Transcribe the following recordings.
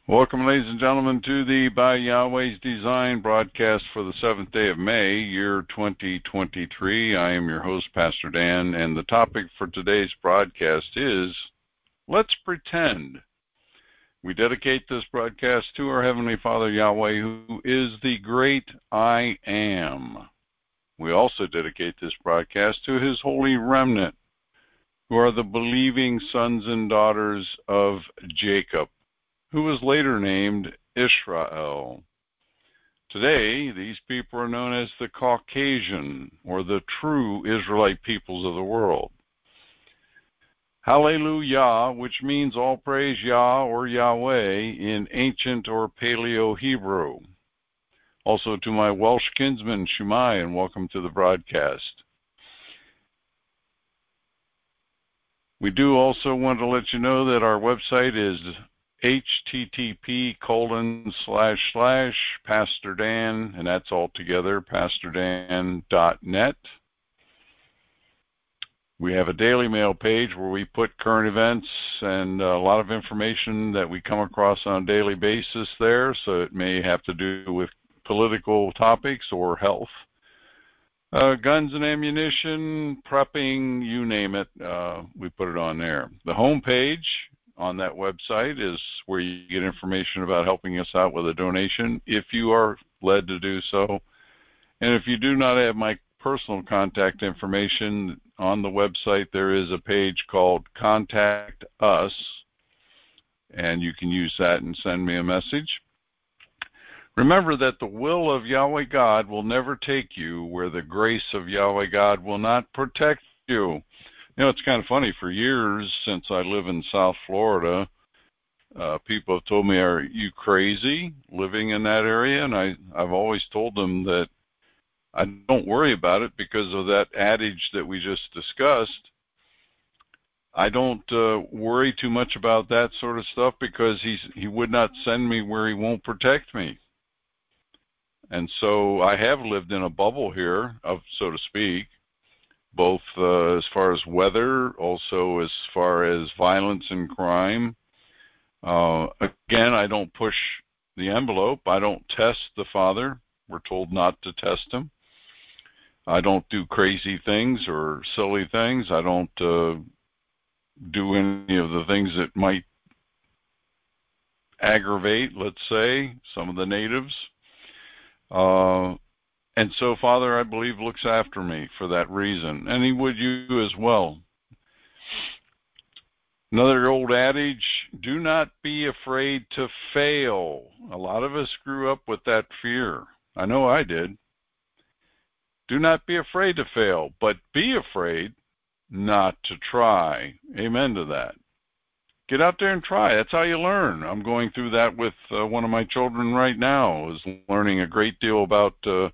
Welcome, ladies and gentlemen, to the By Yahweh's Design broadcast for the 7th day of May, year 2023. I am your host, Pastor Dan, and the topic for today's broadcast is Let's Pretend. We dedicate this broadcast to our Heavenly Father, Yahweh, who is the great I Am. We also dedicate this broadcast to His holy remnant, who are the believing sons and daughters of Jacob, who was later named Israel. Today, these people are known as the Caucasian, or the true Israelite peoples of the world. Hallelujah, which means all praise Yah or Yahweh in ancient or Paleo-Hebrew. Also to my Welsh kinsman, Shumai, and welcome to the broadcast. We do also want to let you know that our website is http:// Dan, and that's all together, pastordan.net. We have a daily mail page where we put current events and a lot of information that we come across on a daily basis there, so it may have to do with political topics or health. Guns and ammunition, prepping, you name it, we put it on there. The home page on that website is where you get information about helping us out with a donation if you are led to do so. And if you do not have my personal contact information on the website, there is a page called Contact Us, and you can use that and send me a message. Remember that the will of Yahweh God will never take you where the grace of Yahweh God will not protect you. You know, it's kind of funny. For years, since I live in South Florida, people have told me, are you crazy living in that area? And I've always told them that I don't worry about it because of that adage that we just discussed. I don't worry too much about that sort of stuff because he would not send me where he won't protect me. And so I have lived in a bubble here, so to speak, both as far as weather, also as far as violence and crime. Again, I don't push the envelope. I don't test the Father. We're told not to test him. I don't do crazy things or silly things. I don't do any of the things that might aggravate, let's say, some of the natives. And so Father, I believe, looks after me for that reason, and he would you as well. Another old adage, do not be afraid to fail. A lot of us grew up with that fear. I know I did. Do not be afraid to fail, but be afraid not to try. Amen to that. Get out there and try. That's how you learn. I'm going through that with one of my children right now, is learning a great deal about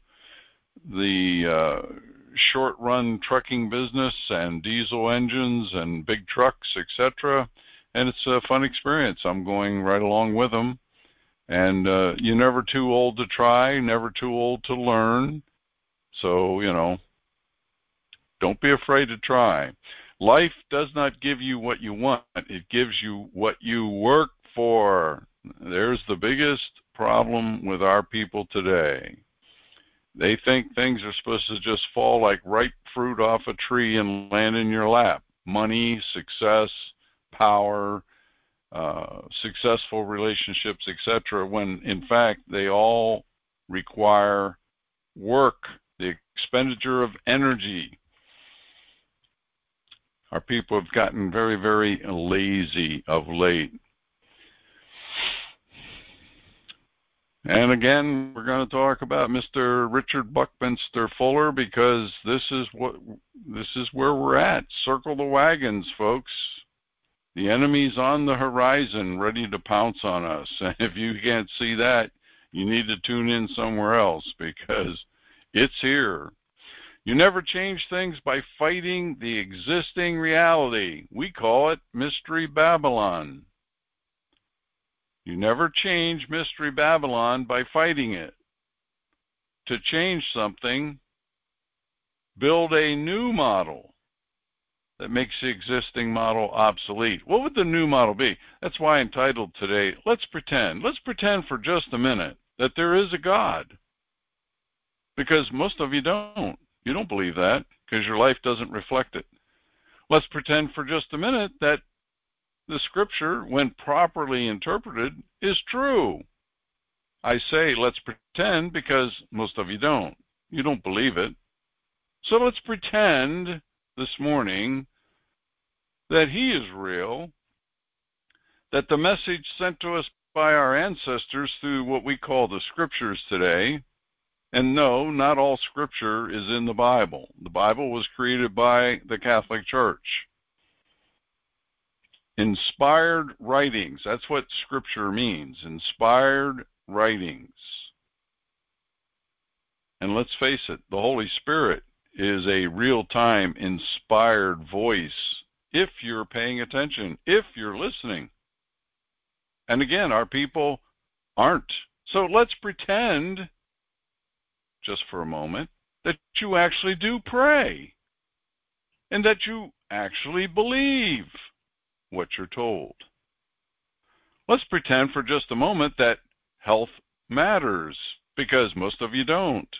the short-run trucking business and diesel engines and big trucks, etc. And it's a fun experience. I'm going right along with them. And you're never too old to try, never too old to learn. So, you know, don't be afraid to try. Life does not give you what you want. It gives you what you work for. There's the biggest problem with our people today. They think things are supposed to just fall like ripe fruit off a tree and land in your lap. Money, success, power, successful relationships, etc., when in fact they all require work, the expenditure of energy. Our people have gotten very, very lazy of late. And again, we're going to talk about Mr. Richard Buckminster Fuller because this is where we're at. Circle the wagons, folks. The enemy's on the horizon, ready to pounce on us. And if you can't see that, you need to tune in somewhere else because it's here. You never change things by fighting the existing reality. We call it Mystery Babylon. You never change Mystery Babylon by fighting it. To change something, build a new model. that makes the existing model obsolete. What would the new model be? That's why I entitled today, Let's Pretend. Let's pretend for just a minute that there is a God. Because most of you don't. You don't believe that because your life doesn't reflect it. Let's pretend for just a minute that the scripture, when properly interpreted, is true. I say let's pretend because most of you don't. You don't believe it. So let's pretend this morning that he is real, that the message sent to us by our ancestors through what we call the scriptures today, and no, not all scripture is in the Bible. The Bible was created by the Catholic Church. Inspired writings, that's what scripture means, inspired writings. And let's face it, the Holy Spirit is a real-time inspired voice if you're paying attention, if you're listening. And again, our people aren't. So let's pretend, just for a moment, that you actually do pray and that you actually believe what you're told. Let's pretend for just a moment that health matters, because most of you don't.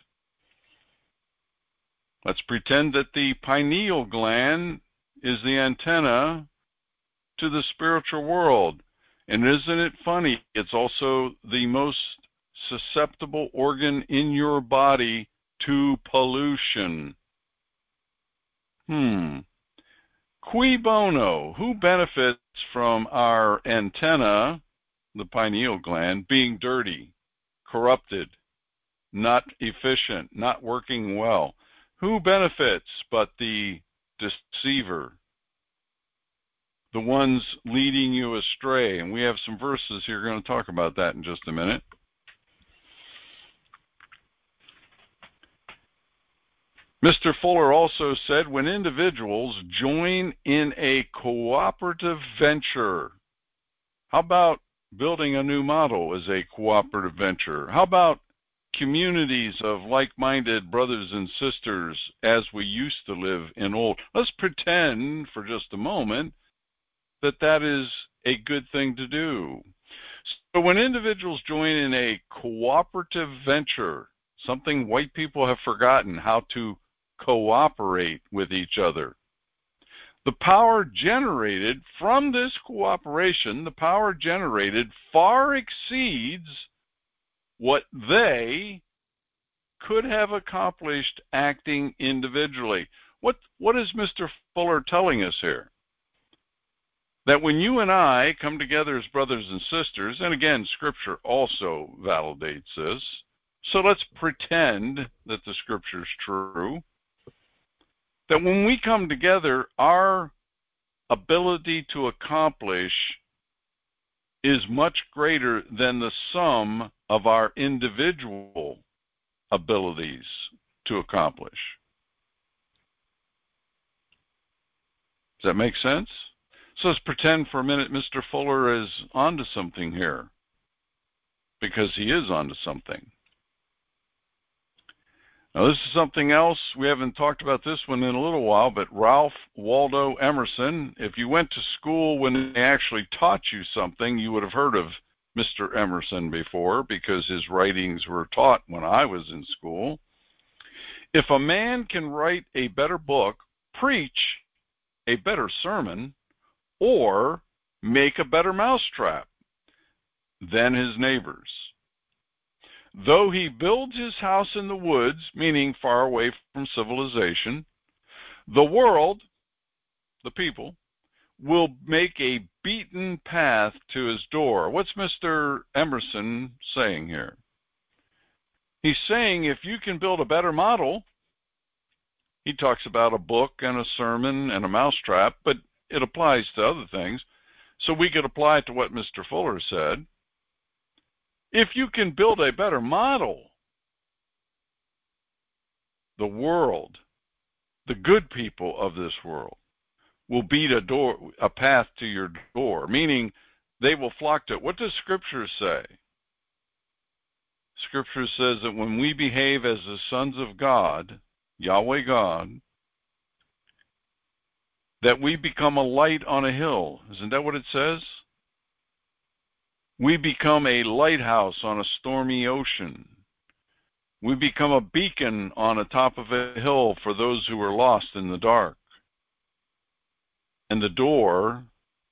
Let's pretend that the pineal gland is the antenna to the spiritual world. And isn't it funny? It's also the most susceptible organ in your body to pollution. Cui bono? Who benefits from our antenna, the pineal gland, being dirty, corrupted, not efficient, not working well? Who benefits but the deceiver, the ones leading you astray? And we have some verses here. We're going to talk about that in just a minute. Mr. Fuller also said, when individuals join in a cooperative venture, how about building a new model as a cooperative venture? How about communities of like-minded brothers and sisters as we used to live in old? Let's pretend for just a moment that that is a good thing to do. So when individuals join in a cooperative venture, something white people have forgotten how to cooperate with each other. The power generated from this cooperation, the power generated far exceeds what they could have accomplished acting individually. What is Mr. Fuller telling us here? That when you and I come together as brothers and sisters, and again, Scripture also validates this, so let's pretend that the Scripture is true, that when we come together, our ability to accomplish is much greater than the sum of our individual abilities to accomplish. Does that make sense? So let's pretend for a minute Mr. Fuller is onto something here, because he is onto something. Now this is something else. We haven't talked about this one in a little while, but Ralph Waldo Emerson, if you went to school when they actually taught you something, you would have heard of Mr. Emerson before, because his writings were taught when I was in school. If a man can write a better book, preach a better sermon, or make a better mousetrap than his neighbors, though he builds his house in the woods, meaning far away from civilization, the world, the people, will make a beaten path to his door. What's Mr. Emerson saying here? He's saying if you can build a better model, he talks about a book and a sermon and a mousetrap, but it applies to other things. So we could apply it to what Mr. Fuller said. If you can build a better model, the world, the good people of this world, will beat a path to your door, meaning they will flock to it. What does Scripture say? Scripture says that when we behave as the sons of God, Yahweh God, that we become a light on a hill. Isn't that what it says? We become a lighthouse on a stormy ocean. We become a beacon on the top of a hill for those who are lost in the dark. And the door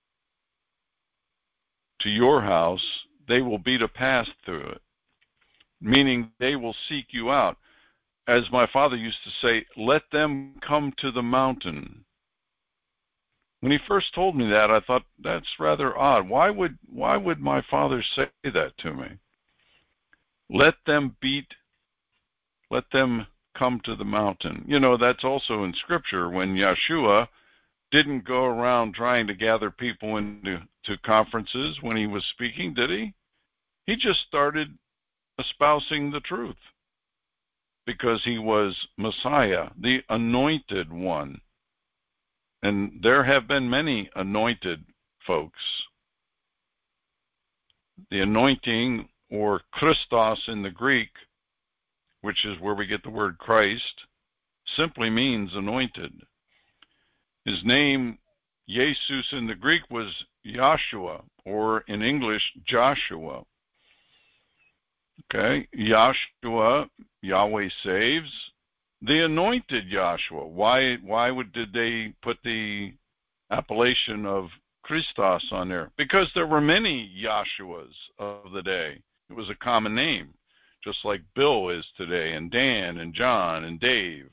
to your house, they will beat a path through it, meaning they will seek you out. As my father used to say, let them come to the mountain. When he first told me that, I thought, that's rather odd. Why would my father say that to me? Let them come to the mountain. You know, that's also in Scripture when Yeshua didn't go around trying to gather people into conferences when he was speaking, did he? He just started espousing the truth because he was Messiah, the anointed one. And there have been many anointed folks. The anointing, or Christos in the Greek, which is where we get the word Christ, simply means anointed. His name, Jesus in the Greek, was Yahshua, or in English, Joshua. Okay, Yahshua, Yahweh saves. The anointed Yahshua. Why did they put the appellation of Christos on there? Because there were many Yahshuas of the day. It was a common name, just like Bill is today, and Dan, and John, and Dave.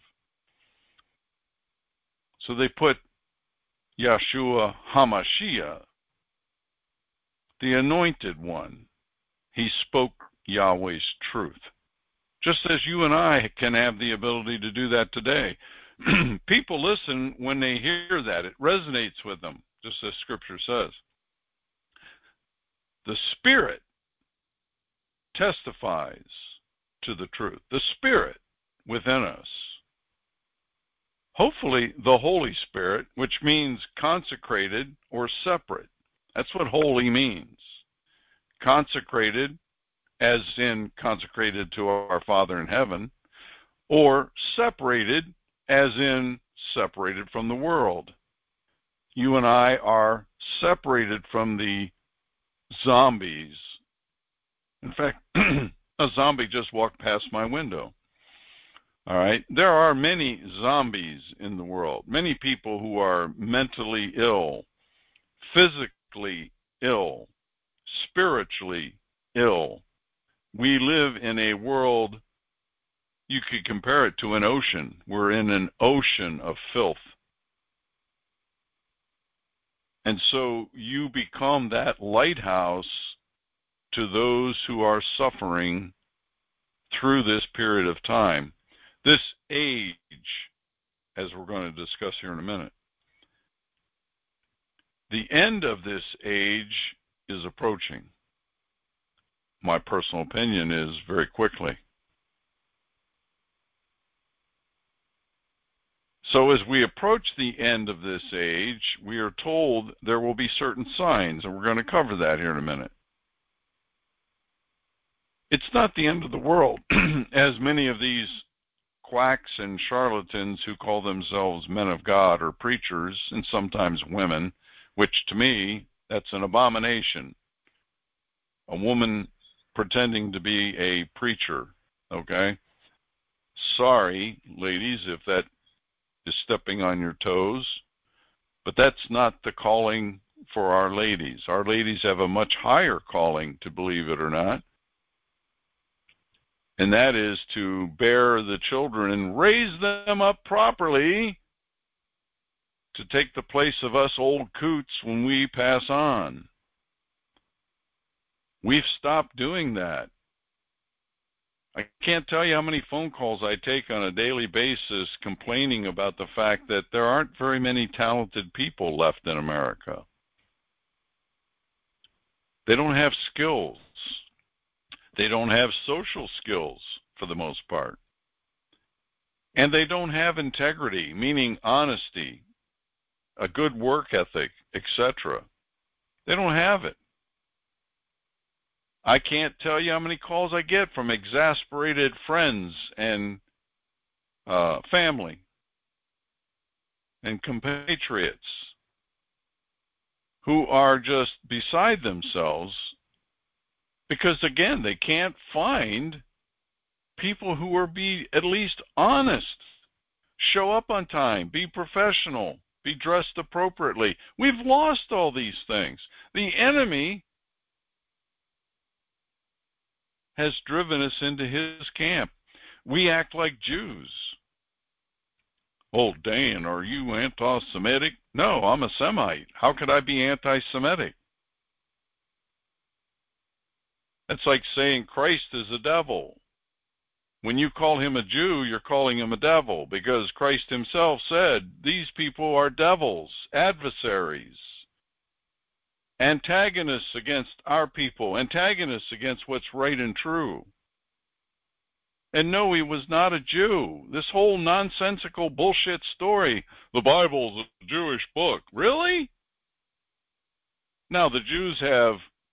So they put Yeshua HaMashiach, the anointed one. He spoke Yahweh's truth. Just as you and I can have the ability to do that today. People listen when they hear that. It resonates with them, just as Scripture says. The Spirit testifies to the truth. The Spirit within us. Hopefully, the Holy Spirit, which means consecrated or separate. That's what holy means. Consecrated, as in consecrated to our Father in heaven, or separated, as in separated from the world. You and I are separated from the zombies. In fact, a zombie just walked past my window. All right. There are many zombies in the world, many people who are mentally ill, physically ill, spiritually ill. We live in a world, you could compare it to an ocean. We're in an ocean of filth. And so you become that lighthouse to those who are suffering through this period of time. This age, as we're going to discuss here in a minute. The end of this age is approaching. My personal opinion is very quickly. So as we approach the end of this age, we are told there will be certain signs, and we're going to cover that here in a minute. It's not the end of the world, as many of these quacks and charlatans who call themselves men of God or preachers, and sometimes women, which to me, that's an abomination. A woman pretending to be a preacher, okay? Sorry, ladies, if that is stepping on your toes, but that's not the calling for our ladies. Our ladies have a much higher calling, to believe it or not. And that is to bear the children and raise them up properly to take the place of us old coots when we pass on. We've stopped doing that. I can't tell you how many phone calls I take on a daily basis complaining about the fact that there aren't very many talented people left in America. They don't have skills. They don't have social skills for the most part. And they don't have integrity, meaning honesty, a good work ethic, etc. They don't have it. I can't tell you how many calls I get from exasperated friends and family and compatriots who are just beside themselves because, again, they can't find people who are at least honest, show up on time, be professional, be dressed appropriately. We've lost all these things. The enemy has driven us into his camp. We act like Jews. Oh, Dan, are you anti-Semitic? No, I'm a Semite. How could I be anti-Semitic? That's like saying Christ is a devil. When you call him a Jew, you're calling him a devil, because Christ himself said, these people are devils, adversaries, antagonists against our people, antagonists against what's right and true. And no, he was not a Jew. This whole nonsensical bullshit story, the Bible's a Jewish book. Really? Now, the Jews have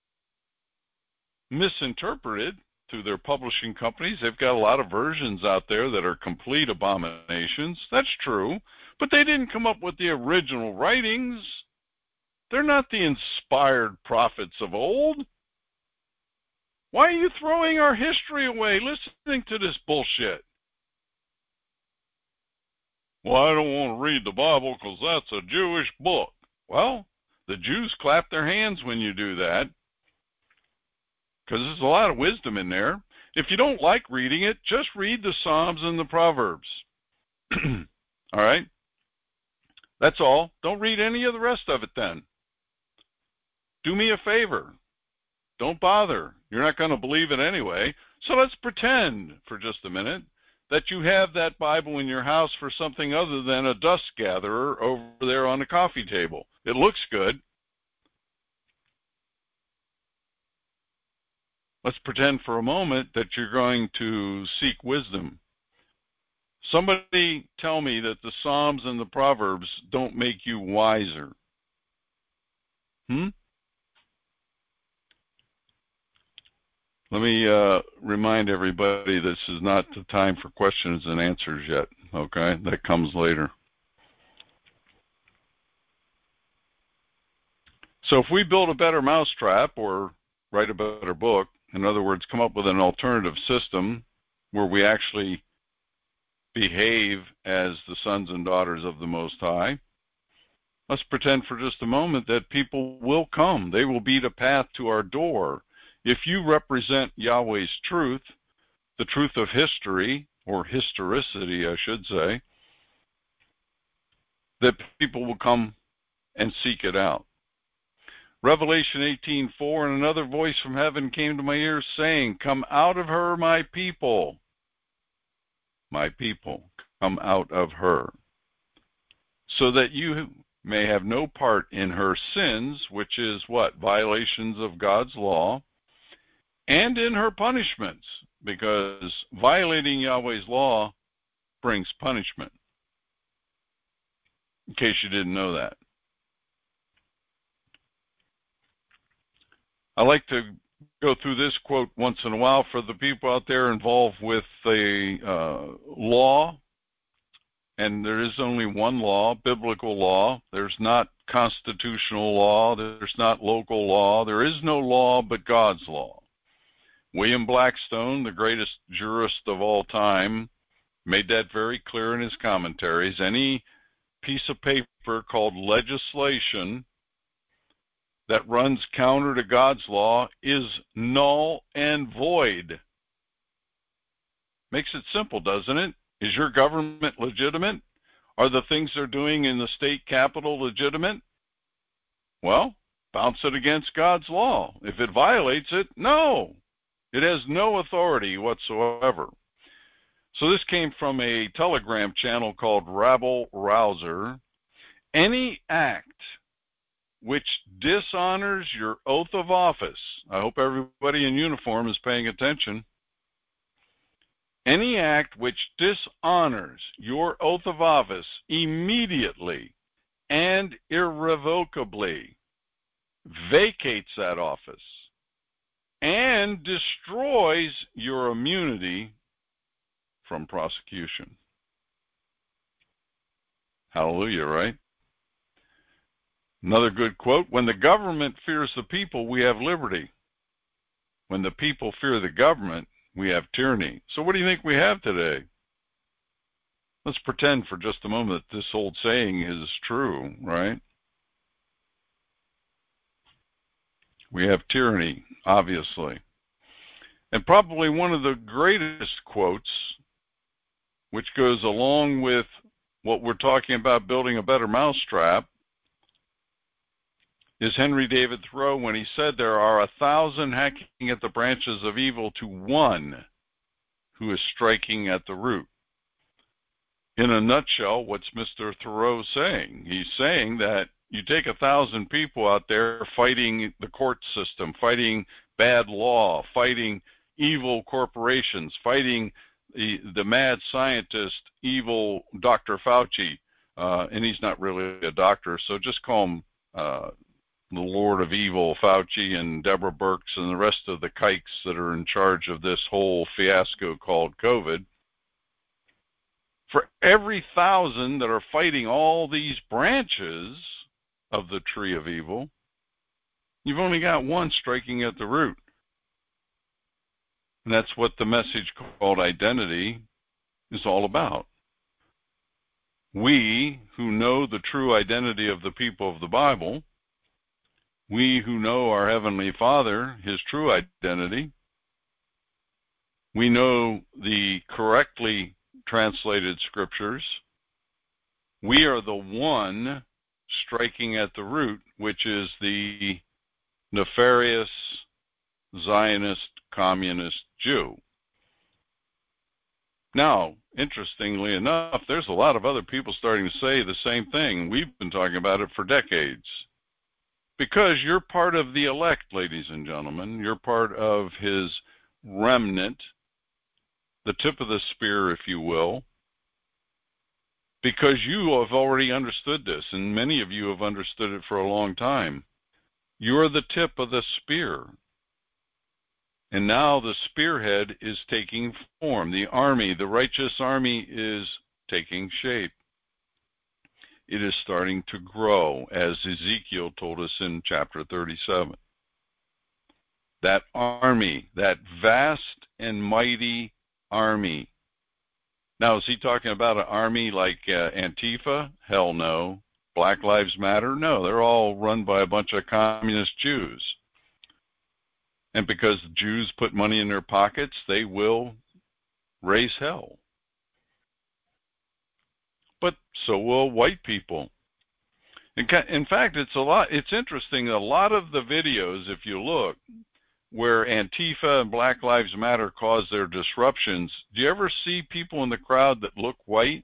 misinterpreted through their publishing companies. They've got a lot of versions out there that are complete abominations. That's true. But they didn't come up with the original writings. They're not the inspired prophets of old. Why are you throwing our history away listening to this bullshit? Well, I don't want to read the Bible because that's a Jewish book. Well, the Jews clap their hands when you do that, because there's a lot of wisdom in there. If you don't like reading it, just read the Psalms and the Proverbs. All right? That's all. Don't read any of the rest of it then. Do me a favor. Don't bother. You're not going to believe it anyway. So let's pretend for just a minute that you have that Bible in your house for something other than a dust gatherer over there on the coffee table. It looks good. Let's pretend for a moment that you're going to seek wisdom. Somebody tell me that the Psalms and the Proverbs don't make you wiser. Let me remind everybody this is not the time for questions and answers yet, okay? That comes later. So if we build a better mousetrap or write a better book, in other words, come up with an alternative system where we actually behave as the sons and daughters of the Most High, let's pretend for just a moment that people will come. They will beat a path to our door. If you represent Yahweh's truth, the truth of history, or historicity, I should say, that people will come and seek it out. Revelation 18:4, and another voice from heaven came to my ears saying, come out of her, my people. My people, come out of her, so that you may have no part in her sins, which is what? Violations of God's law, and in her punishments, because violating Yahweh's law brings punishment, in case you didn't know that. I like to go through this quote once in a while for the people out there involved with the law, and there is only one law, biblical law. There's not constitutional law. There's not local law. There is no law but God's law. William Blackstone, the greatest jurist of all time, made that very clear in his commentaries. Any piece of paper called legislation that runs counter to God's law is null and void. Makes it simple, doesn't it? Is your government legitimate? Are the things they're doing in the state capitol legitimate? Well, bounce it against God's law. If it violates it, no. It has no authority whatsoever. So this came from a Telegram channel called Rabble Rouser. Any act which dishonors your oath of office, I hope everybody in uniform is paying attention. Any act which dishonors your oath of office immediately and irrevocably vacates that office and destroys your immunity from prosecution. Hallelujah, right? Another good quote, when the government fears the people, we have liberty. When the people fear the government, we have tyranny. So what do you think we have today? Let's pretend for just a moment that this old saying is true, right? We have tyranny, obviously. And probably one of the greatest quotes, which goes along with what we're talking about building a better mousetrap, is Henry David Thoreau when he said there are 1,000 hacking at the branches of evil to one who is striking at the root. In a nutshell, what's Mr. Thoreau saying? He's saying that you take 1,000 people out there fighting the court system, fighting bad law, fighting evil corporations, fighting the mad scientist, evil Dr. Fauci, and he's not really a doctor, so just call him the Lord of Evil, Fauci, and Deborah Birx, and the rest of the kikes that are in charge of this whole fiasco called COVID. For every 1,000 that are fighting all these branches of the tree of evil, you've only got one striking at the root. And that's what the message called identity is all about. We who know the true identity of the people of the Bible, we who know our Heavenly Father, His true identity, we know the correctly translated scriptures, we are the one striking at the root, which is the nefarious Zionist communist Jew. Now, interestingly enough, there's a lot of other people starting to say the same thing. We've been talking about it for decades. Because you're part of the elect, ladies and gentlemen. You're part of His remnant, the tip of the spear, if you will, because you have already understood this, and many of you have understood it for a long time. You're the tip of the spear. And now the spearhead is taking form. The army, the righteous army, is taking shape. It is starting to grow, as Ezekiel told us in chapter 37. That army, that vast and mighty army. Now, is he talking about an army like Antifa? Hell no. Black Lives Matter? No, they're all run by a bunch of communist Jews. And because Jews put money in their pockets, they will raise hell. But so will white people. In fact, it's interesting, a lot of the videos, if you look, where Antifa and Black Lives Matter cause their disruptions, do you ever see people in the crowd that look white?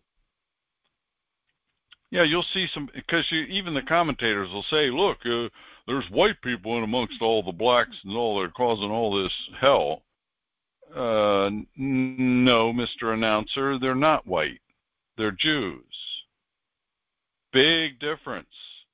Yeah, you'll see some, because even the commentators will say, look, there's white people in amongst all the blacks and all, they're causing all this hell. No, Mr. Announcer, they're not white. They're Jews. Big difference.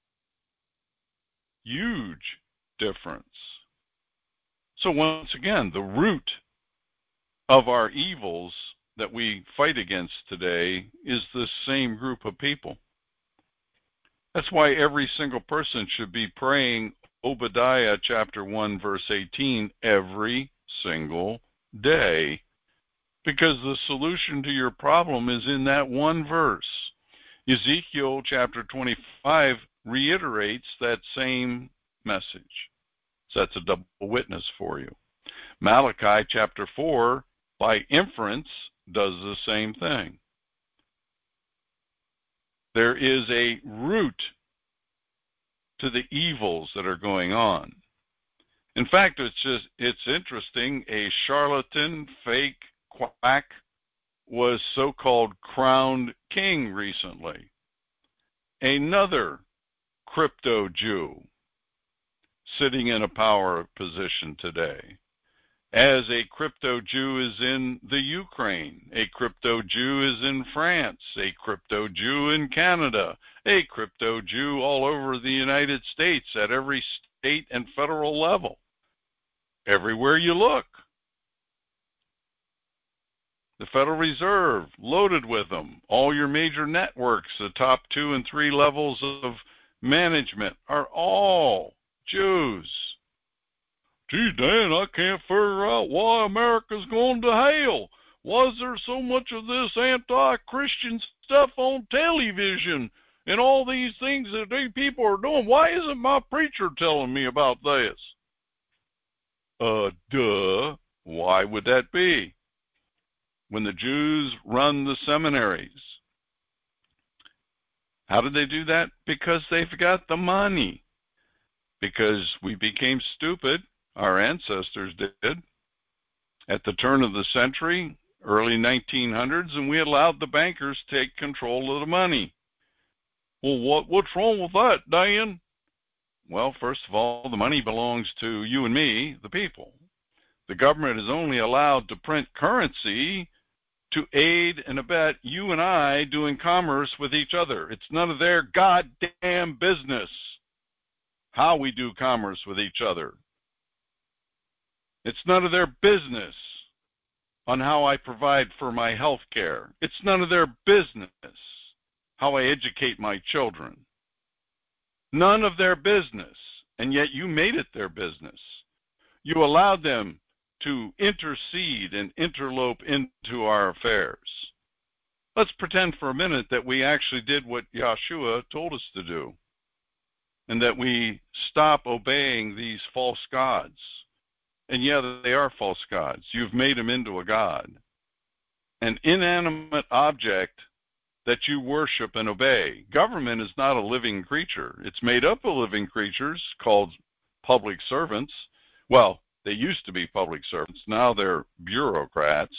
Huge difference. So once again, the root of our evils that we fight against today is the same group of people. That's why every single person should be praying Obadiah chapter 1 verse 18 every single day, because the solution to your problem is in that one verse. Ezekiel chapter 25 reiterates that same message. So that's a double witness for you. Malachi chapter 4, by inference, does the same thing. There is a root to the evils that are going on. In fact, it's interesting, a charlatan, fake, quack was so-called crowned king recently. Another crypto Jew sitting in a power position today. As a crypto Jew is in the Ukraine, a crypto Jew is in France, a crypto Jew in Canada, a crypto Jew all over the United States at every state and federal level. Everywhere you look. The Federal Reserve, loaded with them. All your major networks, the top 2 and 3 levels of management, are all Jews. Gee, Dan, I can't figure out why America's going to hell. Why is there so much of this anti-Christian stuff on television and all these things that these people are doing? Why isn't my preacher telling me about this? Duh. Why would that be? When the Jews run the seminaries, how did they do that? Because they've got the money. Because we became stupid, our ancestors did, at the turn of the century, early 1900s, and we allowed the bankers to take control of the money. Well, what's wrong with that, Dan? Well, first of all, the money belongs to you and me, the people. The government is only allowed to print currency to aid and abet you and I doing commerce with each other. It's none of their goddamn business how we do commerce with each other. It's none of their business on how I provide for my health care. It's none of their business how I educate my children. None of their business, and yet you made it their business. You allowed them to intercede and interlope into our affairs. Let's pretend for a minute that we actually did what Yeshua told us to do, and that we stop obeying these false gods. And yeah, they are false gods. You've made them into a god, an inanimate object that you worship and obey. Government is not a living creature. It's made up of living creatures called public servants. Well, they used to be public servants. Now they're bureaucrats.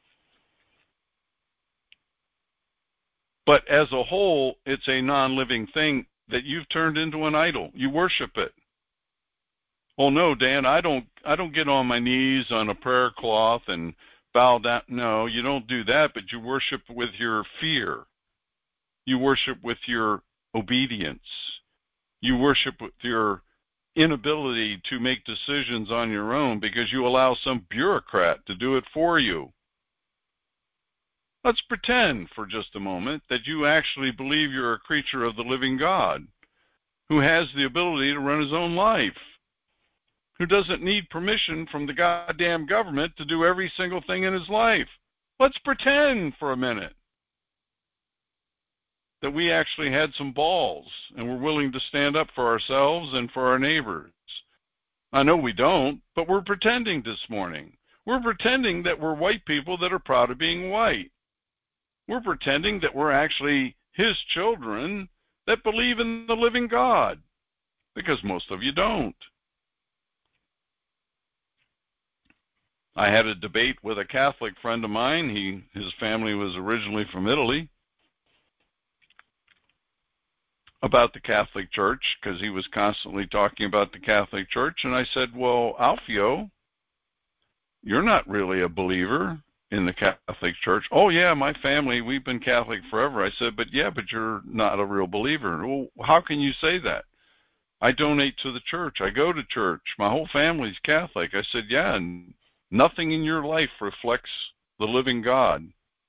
But as a whole, it's a non-living thing that you've turned into an idol. You worship it. Oh no, Dan, I don't get on my knees on a prayer cloth and bow down. No, you don't do that, but you worship with your fear. You worship with your obedience. You worship with your inability to make decisions on your own because you allow some bureaucrat to do it for you. Let's pretend for just a moment that you actually believe you're a creature of the living God who has the ability to run his own life, who doesn't need permission from the goddamn government to do every single thing in his life. Let's pretend for a minute that we actually had some balls and we're willing to stand up for ourselves and for our neighbors. I know we don't, but we're pretending this morning. We're pretending that we're white people that are proud of being white. We're pretending that we're actually his children that believe in the living God, because most of you don't. I had a debate with a Catholic friend of mine. His family was originally from Italy, about the Catholic Church, because he was constantly talking about the Catholic Church. And I said, well, Alfio, you're not really a believer in the Catholic Church. Oh yeah, my family, we've been Catholic forever. I said, but you're not a real believer. Well, how can you say that? I donate to the church. I go to church. My whole family's Catholic. I said, yeah, and nothing in your life reflects the living God.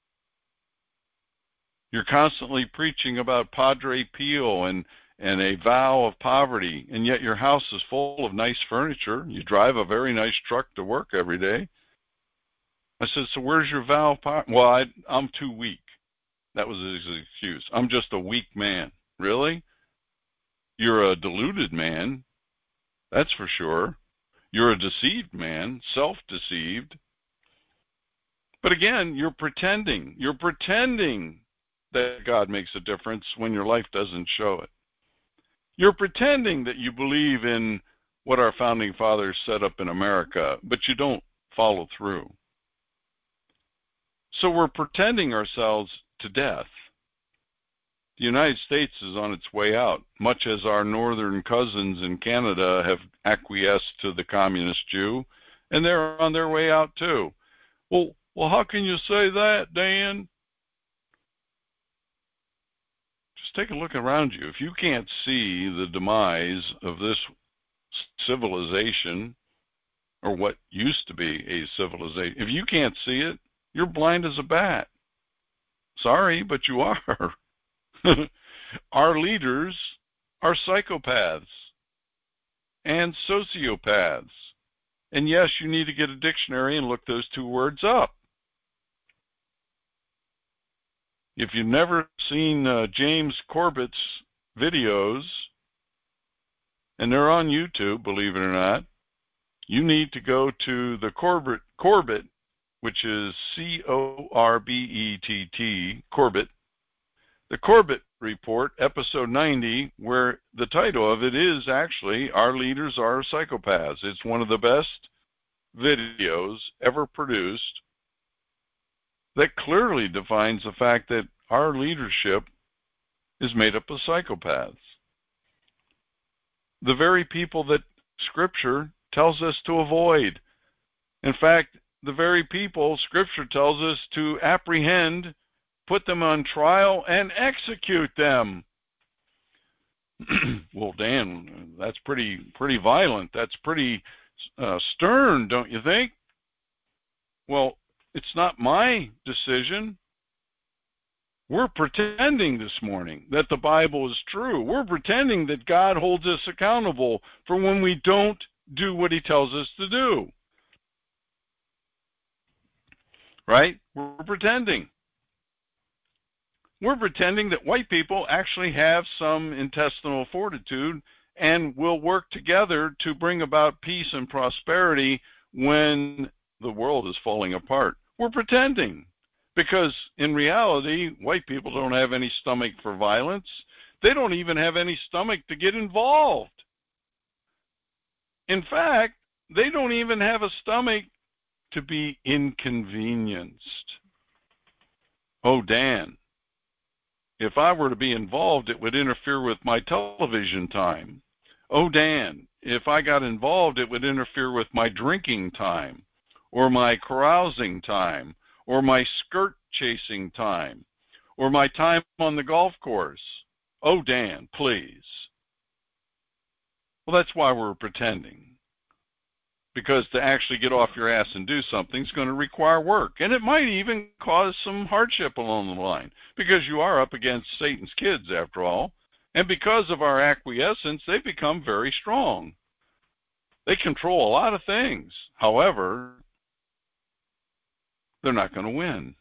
You're constantly preaching about Padre Pio and a vow of poverty, and yet your house is full of nice furniture. You drive a very nice truck to work every day. I said, so where's your vow of poverty? Well, I'm too weak. That was his excuse. I'm just a weak man. Really? You're a deluded man. That's for sure. You're a deceived man, self-deceived. But again, you're pretending. You're pretending that God makes a difference when your life doesn't show it. You're pretending that you believe in what our founding fathers set up in America, but you don't follow through. So we're pretending ourselves to death. The United States is on its way out, much as our northern cousins in Canada have acquiesced to the communist Jew, and they're on their way out too. Well, how can you say that, Dan? Just take a look around you. If you can't see the demise of this civilization, or what used to be a civilization, if you can't see it, You're blind as a bat. Sorry, but you are. Our leaders are psychopaths and sociopaths. And yes, you need to get a dictionary and look those two words up. If you've never seen James Corbett's videos, and they're on YouTube, believe it or not, you need to go to the Corbett, which is Corbett, Corbett, the Corbett Report, episode 90, where the title of it is actually Our Leaders Are Psychopaths. It's one of the best videos ever produced that clearly defines the fact that our leadership is made up of psychopaths. The very people that Scripture tells us to avoid. In fact, the very people Scripture tells us to apprehend, put them on trial, and execute them. Well, Dan, that's pretty violent. That's pretty stern, don't you think? Well, it's not my decision. We're pretending this morning that the Bible is true. We're pretending that God holds us accountable for when we don't do what he tells us to do. Right? We're pretending. We're pretending that white people actually have some intestinal fortitude and will work together to bring about peace and prosperity when the world is falling apart. We're pretending. Because in reality, white people don't have any stomach for violence. They don't even have any stomach to get involved. In fact, they don't even have a stomach to be inconvenienced. Oh, Dan, if I were to be involved, it would interfere with my television time. Oh, Dan, if I got involved, it would interfere with my drinking time or my carousing time, or my skirt chasing time, or my time on the golf course. Oh, Dan, please. Well, that's why we're pretending. Because to actually get off your ass and do something is going to require work. And it might even cause some hardship along the line. Because you are up against Satan's kids, after all. And because of our acquiescence, they've become very strong. They control a lot of things. However, they're not going to win.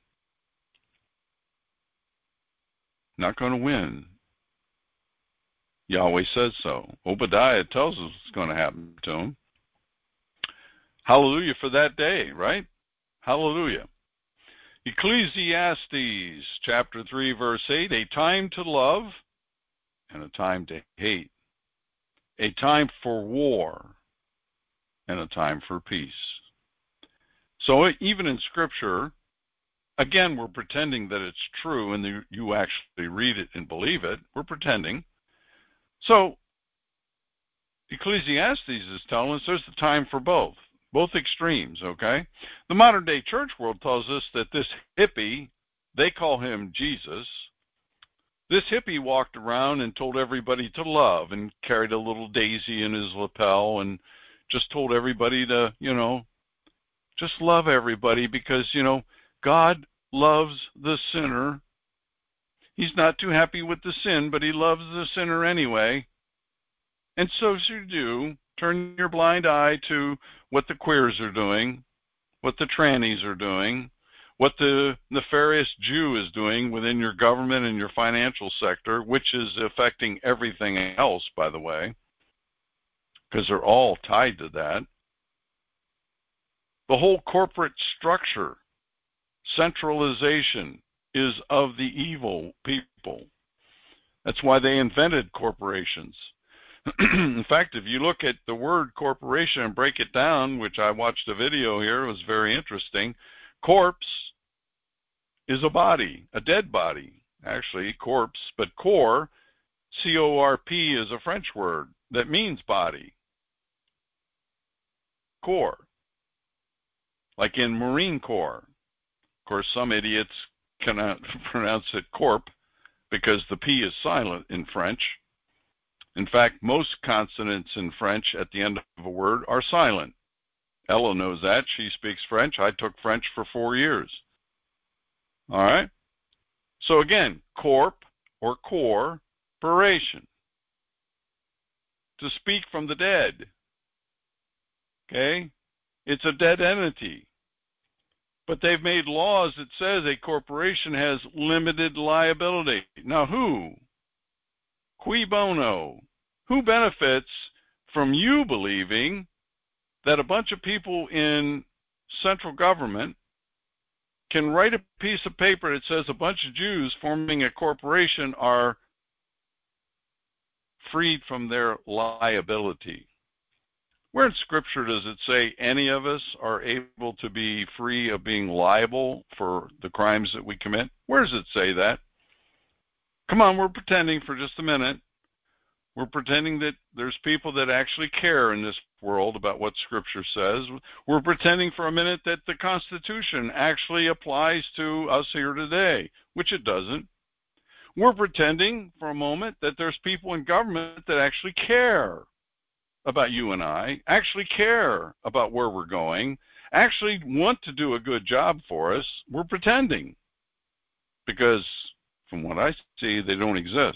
Not going to win. Yahweh says so. Obadiah tells us it's going to happen to him. Hallelujah for that day, right? Hallelujah. Ecclesiastes chapter 3, verse 8, a time to love and a time to hate, a time for war and a time for peace. So even in Scripture, again, we're pretending that it's true and you actually read it and believe it. We're pretending. So Ecclesiastes is telling us there's a time for both extremes, okay? The modern day church world tells us that this hippie, they call him Jesus, this hippie walked around and told everybody to love and carried a little daisy in his lapel and just told everybody to, just love everybody because, God loves the sinner. He's not too happy with the sin, but he loves the sinner anyway. And so should you. Turn your blind eye to what the queers are doing, what the trannies are doing, what the nefarious Jew is doing within your government and your financial sector, which is affecting everything else, by the way, because they're all tied to that. The whole corporate structure, centralization, is of the evil people. That's why they invented corporations. In fact, if you look at the word corporation and break it down, which I watched a video here, it was very interesting. Corpse is a body, a dead body, actually, corpse, but corps, C-O-R-P, is a French word that means body. Corps, like in Marine Corps. Of course, some idiots cannot pronounce it corp because the P is silent in French. In fact, most consonants in French at the end of a word are silent. Ella knows that. She speaks French. I took French for 4 years. All right? So again, corp or corporation, to speak from the dead. Okay? It's a dead entity. But they've made laws that says a corporation has limited liability. Now who? Cui bono? Who benefits from you believing that a bunch of people in central government can write a piece of paper that says a bunch of Jews forming a corporation are freed from their liability? Where in Scripture does it say any of us are able to be free of being liable for the crimes that we commit? Where does it say that? Come on, we're pretending for just a minute. We're pretending that there's people that actually care in this world about what Scripture says. We're pretending for a minute that the Constitution actually applies to us here today, which it doesn't. We're pretending for a moment that there's people in government that actually care about you and I, actually care about where we're going, actually want to do a good job for us. We're pretending because from what I see, they don't exist.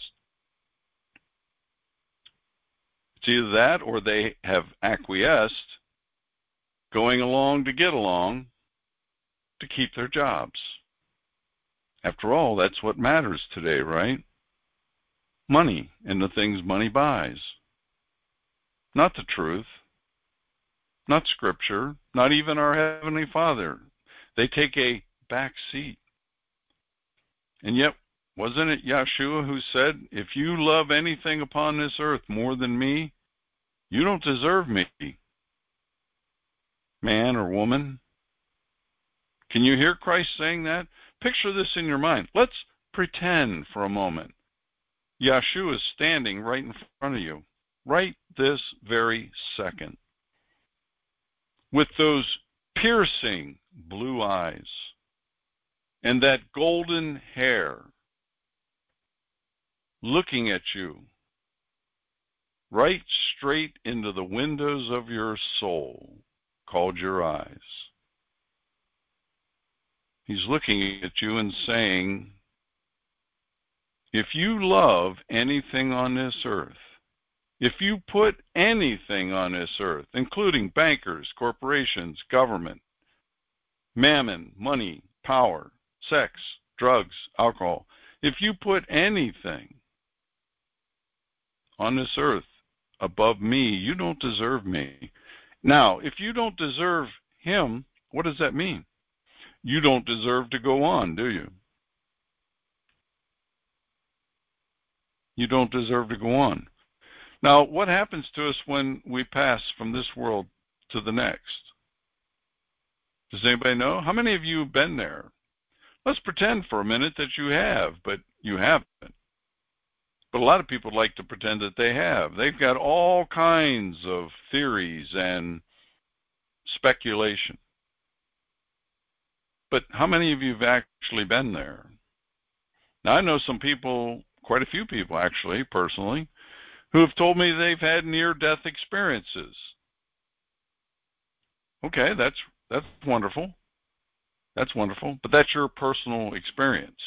It's either that or they have acquiesced, going along to get along to keep their jobs. After all, that's what matters today, right? Money and the things money buys. Not the truth, not Scripture, not even our Heavenly Father. They take a back seat. And yet, wasn't it Yeshua who said, if you love anything upon this earth more than me, you don't deserve me, man or woman? Can you hear Christ saying that? Picture this in your mind. Let's pretend for a moment. Yeshua is standing right in front of you, right this very second, with those piercing blue eyes and that golden hair, looking at you right straight into the windows of your soul, called your eyes. He's looking at you and saying, if you love anything on this earth, if you put anything on this earth, including bankers, corporations, government, mammon, money, power, sex, drugs, alcohol, if you put anything on this earth above me, you don't deserve me. Now, if you don't deserve him, what does that mean? You don't deserve to go on, do you? You don't deserve to go on. Now, what happens to us when we pass from this world to the next? Does anybody know? How many of you have been there? Let's pretend for a minute that you have, but you haven't. But a lot of people like to pretend that they have. They've got all kinds of theories and speculation. But how many of you have actually been there? Now, I know some people, quite a few people actually, personally, who have told me they've had near-death experiences. Okay, that's wonderful. That's wonderful. But that's your personal experience.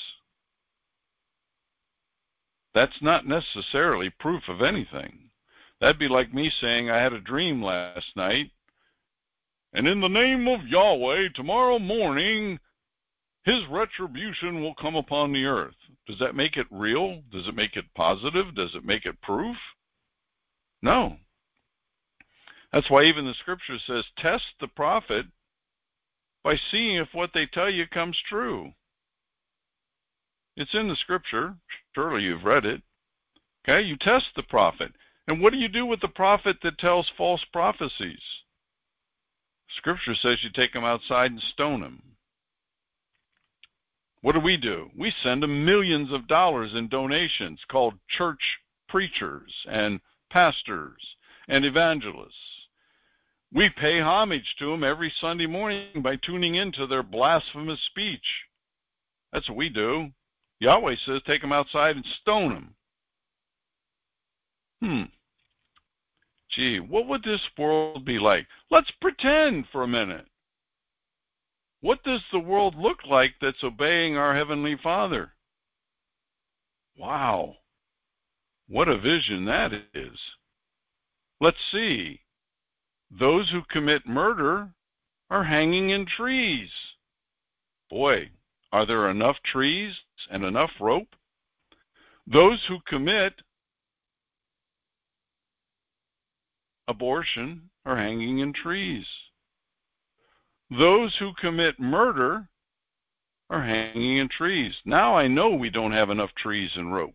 That's not necessarily proof of anything. That'd be like me saying I had a dream last night, and in the name of Yahweh, tomorrow morning, his retribution will come upon the earth. Does that make it real? Does it make it positive? Does it make it proof? No. That's why even the scripture says, test the prophet by seeing if what they tell you comes true. It's in the scripture. Surely you've read it. Okay, you test the prophet. And what do you do with the prophet that tells false prophecies? Scripture says you take them outside and stone them. What do? We send them millions of dollars in donations called church preachers and pastors and evangelists. We pay homage to them every Sunday morning by tuning into their blasphemous speech. That's what we do. Yahweh says take them outside and stone them. Gee, what would this world be like? Let's pretend for a minute What does the world look like that's obeying our Heavenly Father? Wow, what a vision that is. Let's see. Those who commit murder are hanging in trees. Boy, are there enough trees and enough rope? Those who commit abortion are hanging in trees. Those who commit murder are hanging in trees. Now I know we don't have enough trees and rope.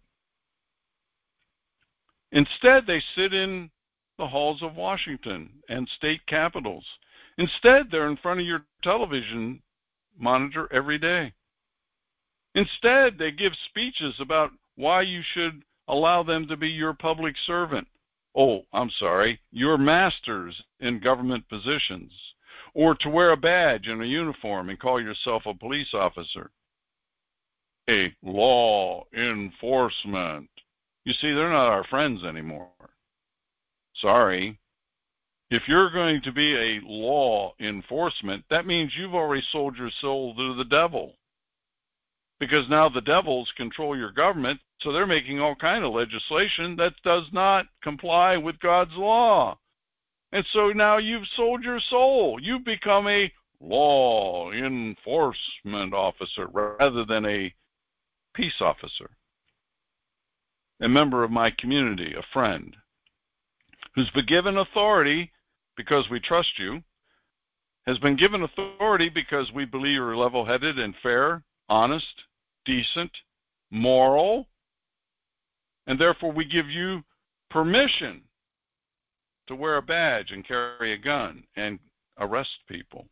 Instead, they sit in the halls of Washington and state capitals. Instead, they're in front of your television monitor every day. Instead, they give speeches about why you should allow them to be your public servant. Oh, I'm sorry, your masters in government positions. Or to wear a badge and a uniform and call yourself a police officer. A law enforcement. You see, they're not our friends anymore. Sorry. If you're going to be a law enforcement, that means you've already sold your soul to the devil. Because now the devils control your government, so they're making all kind of legislation that does not comply with God's law. And so now you've sold your soul. You've become a law enforcement officer rather than a peace officer. A member of my community, a friend, who's been given authority because we trust you, has been given authority because we believe you're level-headed and fair, honest, decent, moral, and therefore we give you permission to wear a badge and carry a gun and arrest people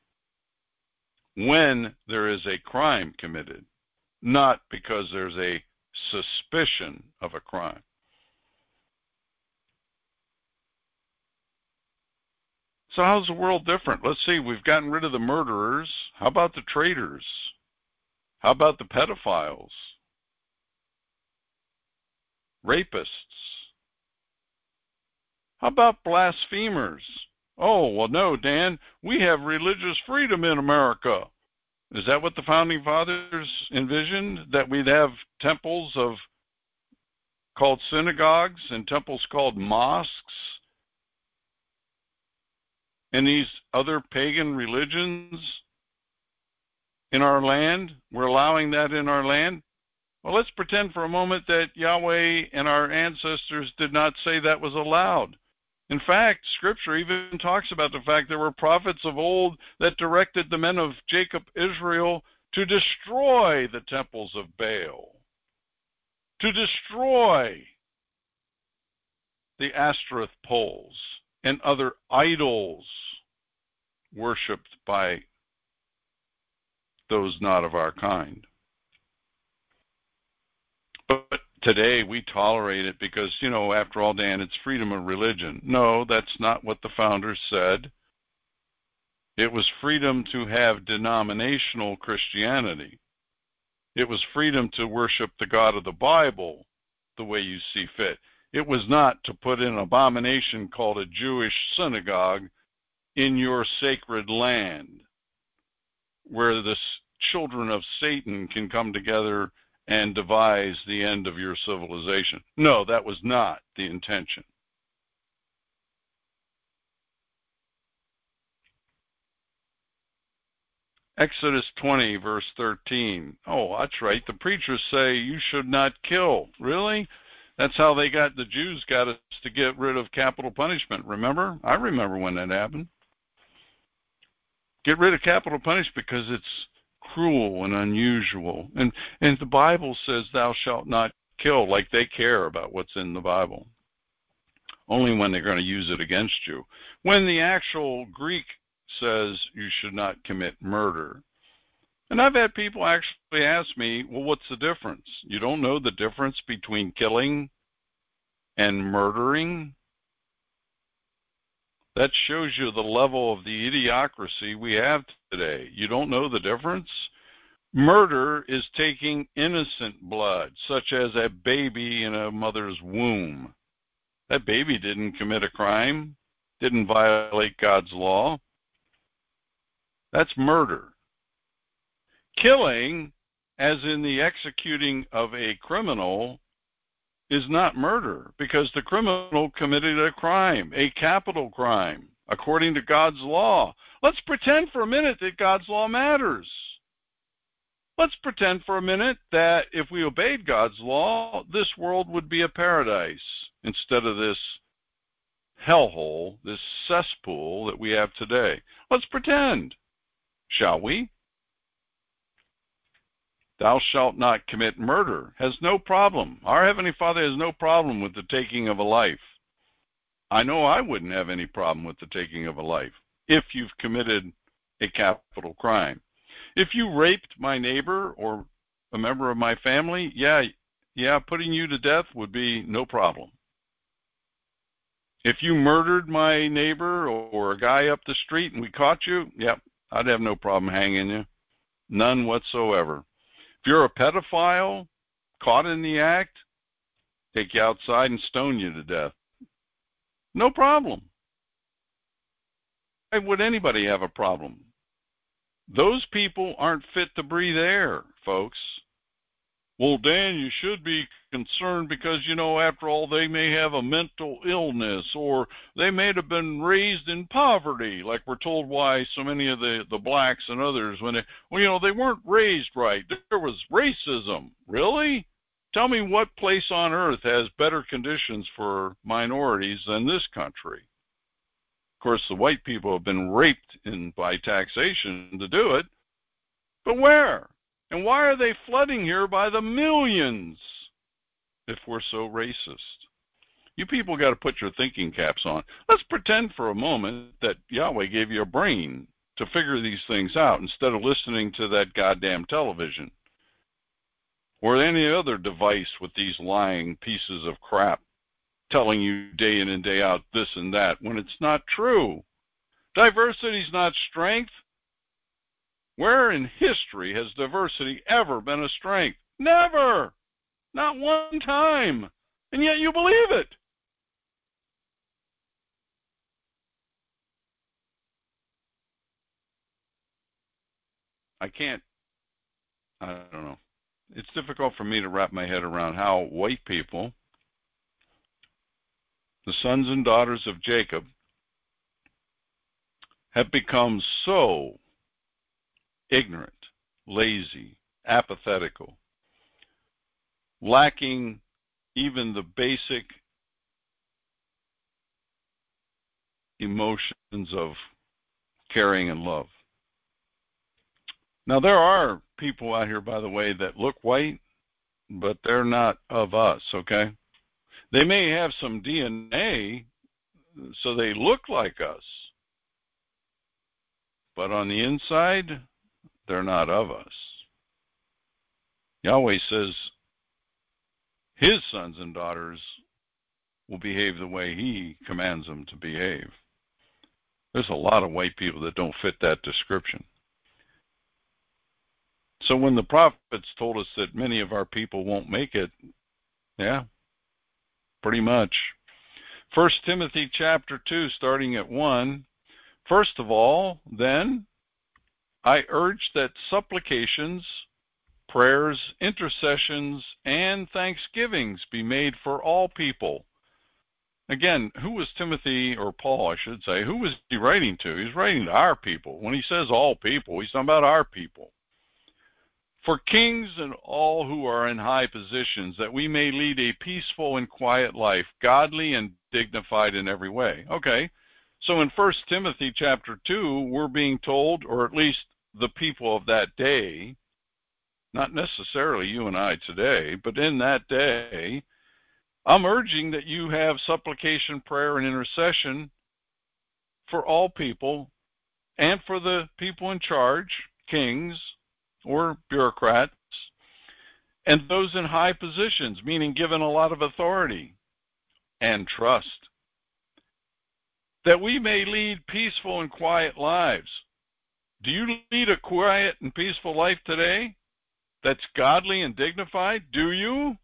when there is a crime committed, not because there's a suspicion of a crime. So how's the world different? Let's see, we've gotten rid of the murderers. How about the traitors? How about the pedophiles? Rapists? How about blasphemers? Oh, well, no, Dan, we have religious freedom in America. Is that what the Founding Fathers envisioned? That we'd have temples called synagogues and temples called mosques? And these other pagan religions in our land? We're allowing that in our land? Well, let's pretend for a moment that Yahweh and our ancestors did not say that was allowed. In fact, Scripture even talks about the fact there were prophets of old that directed the men of Jacob, Israel, to destroy the temples of Baal, to destroy the Ashtoreth poles and other idols worshipped by those not of our kind. But today we tolerate it because, after all, Dan, it's freedom of religion. No, that's not what the founders said. It was freedom to have denominational Christianity. It was freedom to worship the God of the Bible the way you see fit. It was not to put an abomination called a Jewish synagogue in your sacred land where the children of Satan can come together and devise the end of your civilization. No, that was not the intention. Exodus 20, verse 13. Oh, that's right. The preachers say you should not kill. Really? That's how the Jews got us to get rid of capital punishment. Remember? I remember when that happened. Get rid of capital punishment because it's cruel and unusual. And the Bible says thou shalt not kill, like they care about what's in the Bible. Only when they're going to use it against you. When the actual Greek says you should not commit murder. And I've had people actually ask me, well, what's the difference? You don't know the difference between killing and murdering? That shows you the level of the idiocracy we have today. You don't know the difference? Murder is taking innocent blood, such as a baby in a mother's womb. That baby didn't commit a crime, didn't violate God's law. That's murder. Killing, as in the executing of a criminal, is not murder, because the criminal committed a crime, a capital crime, according to God's law. Let's pretend for a minute that God's law matters. Let's pretend for a minute that if we obeyed God's law, this world would be a paradise instead of this hellhole, this cesspool that we have today. Let's pretend, shall we? Thou shalt not commit murder has no problem. Our Heavenly Father has no problem with the taking of a life. I know I wouldn't have any problem with the taking of a life if you've committed a capital crime. If you raped my neighbor or a member of my family, yeah, putting you to death would be no problem. If you murdered my neighbor or a guy up the street and we caught you, yep, I'd have no problem hanging you. None whatsoever. If you're a pedophile caught in the act, take you outside and stone you to death. No problem. Why would anybody have a problem? Those people aren't fit to breathe air, folks. Well, Dan, you should be concerned because, after all, they may have a mental illness or they may have been raised in poverty, like we're told why so many of the blacks and others, when they weren't raised right. There was racism. Really? Tell me what place on earth has better conditions for minorities than this country? Of course, the white people have been raped by taxation to do it. But where? And why are they flooding here by the millions if we're so racist? You people got to put your thinking caps on. Let's pretend for a moment that Yahweh gave you a brain to figure these things out instead of listening to that goddamn television or any other device with these lying pieces of crap telling you day in and day out this and that when it's not true. Diversity is not strength. Where in history has diversity ever been a strength? Never! Not one time! And yet you believe it! I don't know. It's difficult for me to wrap my head around how white people, the sons and daughters of Jacob, have become so ignorant, lazy, apathetical, lacking even the basic emotions of caring and love. Now, there are people out here, by the way, that look white, but they're not of us, okay? They may have some DNA, so they look like us, but on the inside, they're not of us. Yahweh says his sons and daughters will behave the way he commands them to behave. There's a lot of white people that don't fit that description. So when the prophets told us that many of our people won't make it, yeah, pretty much. 1 Timothy chapter 2, starting at 1. First of all, then, I urge that supplications, prayers, intercessions, and thanksgivings be made for all people. Again, who was Timothy, or Paul, I should say, who was he writing to? He's writing to our people. When he says all people, he's talking about our people. For kings and all who are in high positions, that we may lead a peaceful and quiet life, godly and dignified in every way. Okay, so in 1 Timothy chapter 2, we're being told, or at least the people of that day, not necessarily you and I today, but in that day, I'm urging that you have supplication, prayer, and intercession for all people and for the people in charge, kings or bureaucrats, and those in high positions, meaning given a lot of authority and trust, that we may lead peaceful and quiet lives. Do you lead a quiet and peaceful life today that's godly and dignified? Do you?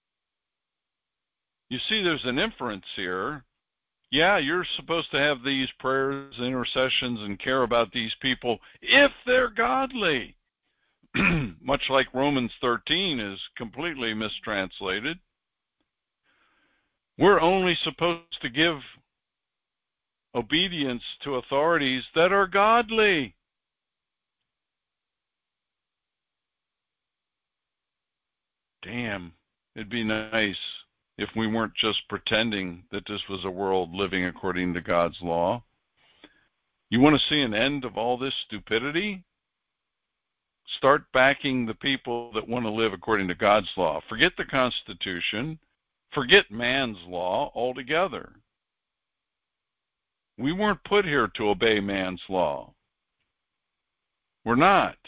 You see, there's an inference here. Yeah, you're supposed to have these prayers, intercessions, and care about these people if they're godly. much like Romans 13 is completely mistranslated. We're only supposed to give obedience to authorities that are godly. Damn, it'd be nice if we weren't just pretending that this was a world living according to God's law. You want to see an end of all this stupidity? Start backing the people that want to live according to God's law. Forget the Constitution. Forget man's law altogether. We weren't put here to obey man's law. We're not.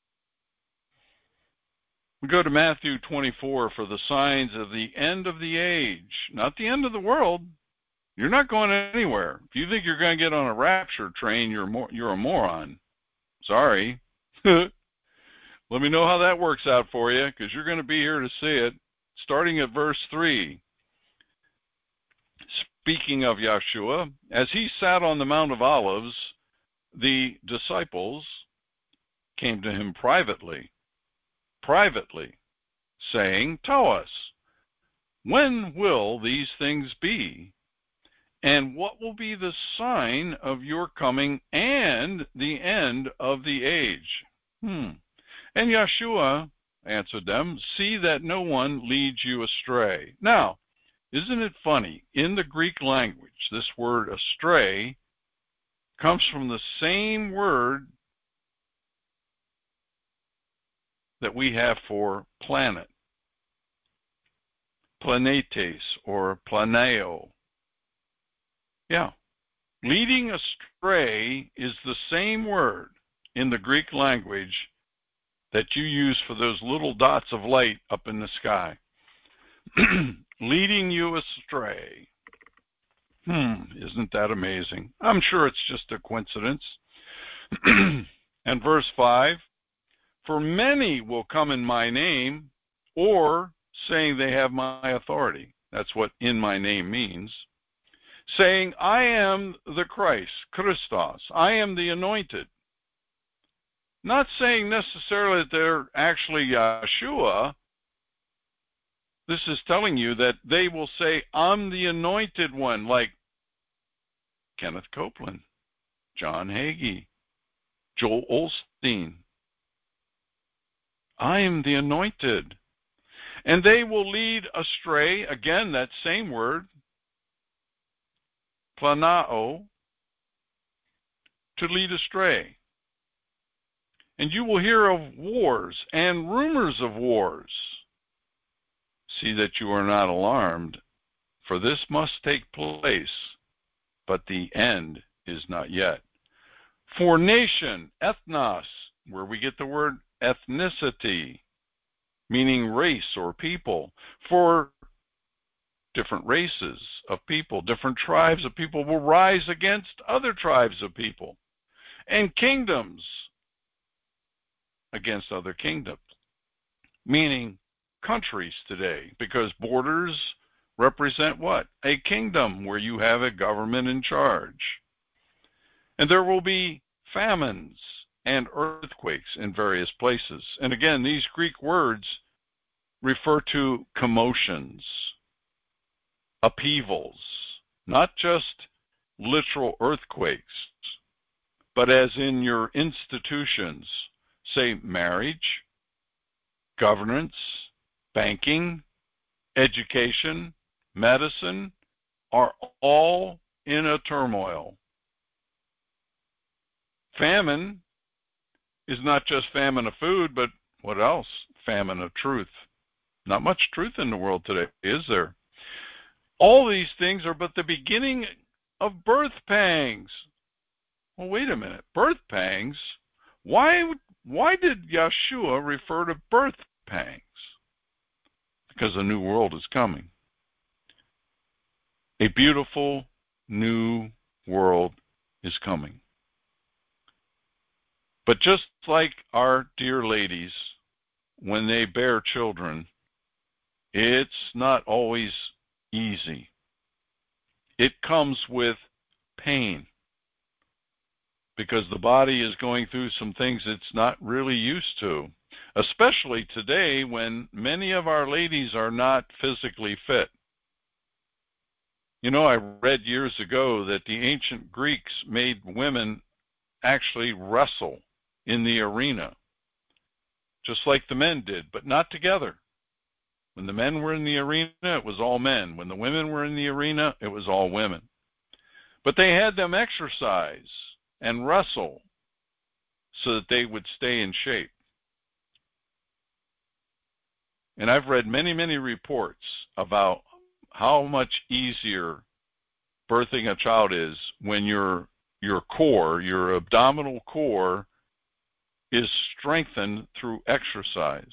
We go to Matthew 24 for the signs of the end of the age, not the end of the world. You're not going anywhere. If you think you're going to get on a rapture train, you're a moron. Sorry. Let me know how that works out for you, because you're going to be here to see it. Starting at verse 3. Speaking of Yeshua, as he sat on the Mount of Olives, the disciples came to him privately, saying, "Tell us, when will these things be? And what will be the sign of your coming and the end of the age?" And Yeshua answered them, "See that no one leads you astray." Now, isn't it funny? In the Greek language, this word astray comes from the same word that we have for planet, planetes or planeo. Yeah, leading astray is the same word in the Greek language that you use for those little dots of light up in the sky. Leading you astray. Isn't that amazing? I'm sure it's just a coincidence. And verse 5, for many will come in my name, or saying they have my authority. That's what in my name means. Saying, I am the Christ, Christos, I am the anointed. Not saying necessarily that they're actually Yeshua. This is telling you that they will say, I'm the anointed one, like Kenneth Copeland, John Hagee, Joel Osteen. I am the anointed. And they will lead astray, again, that same word, planao, to lead astray. And you will hear of wars and rumors of wars. See that you are not alarmed, for this must take place, but the end is not yet. For nation, ethnos, where we get the word ethnicity, meaning race or people, for different races of people, different tribes of people will rise against other tribes of people, and kingdoms against other kingdoms, meaning countries today, because borders represent what? A kingdom where you have a government in charge. And there will be famines and earthquakes in various places. And again, these Greek words refer to commotions, upheavals, not just literal earthquakes, but as in your institutions, say marriage, governance, banking, education, medicine, are all in a turmoil. Famine is not just famine of food, but what else? Famine of truth. Not much truth in the world today, is there? All these things are but the beginning of birth pangs. Well, wait a minute. Birth pangs? Why did Yeshua refer to birth pangs? Because a new world is coming. A beautiful new world is coming. But just like our dear ladies, when they bear children, it's not always easy. It comes with pain because the body is going through some things it's not really used to. especially today when many of our ladies are not physically fit. You know, I read years ago that the ancient Greeks made women actually wrestle in the arena, just like the men did, but not together. When the men were in the arena, it was all men. When the women were in the arena, it was all women. But they had them exercise and wrestle so that they would stay in shape. And I've read many, many reports about how much easier birthing a child is when your core, your abdominal core, is strengthened through exercise.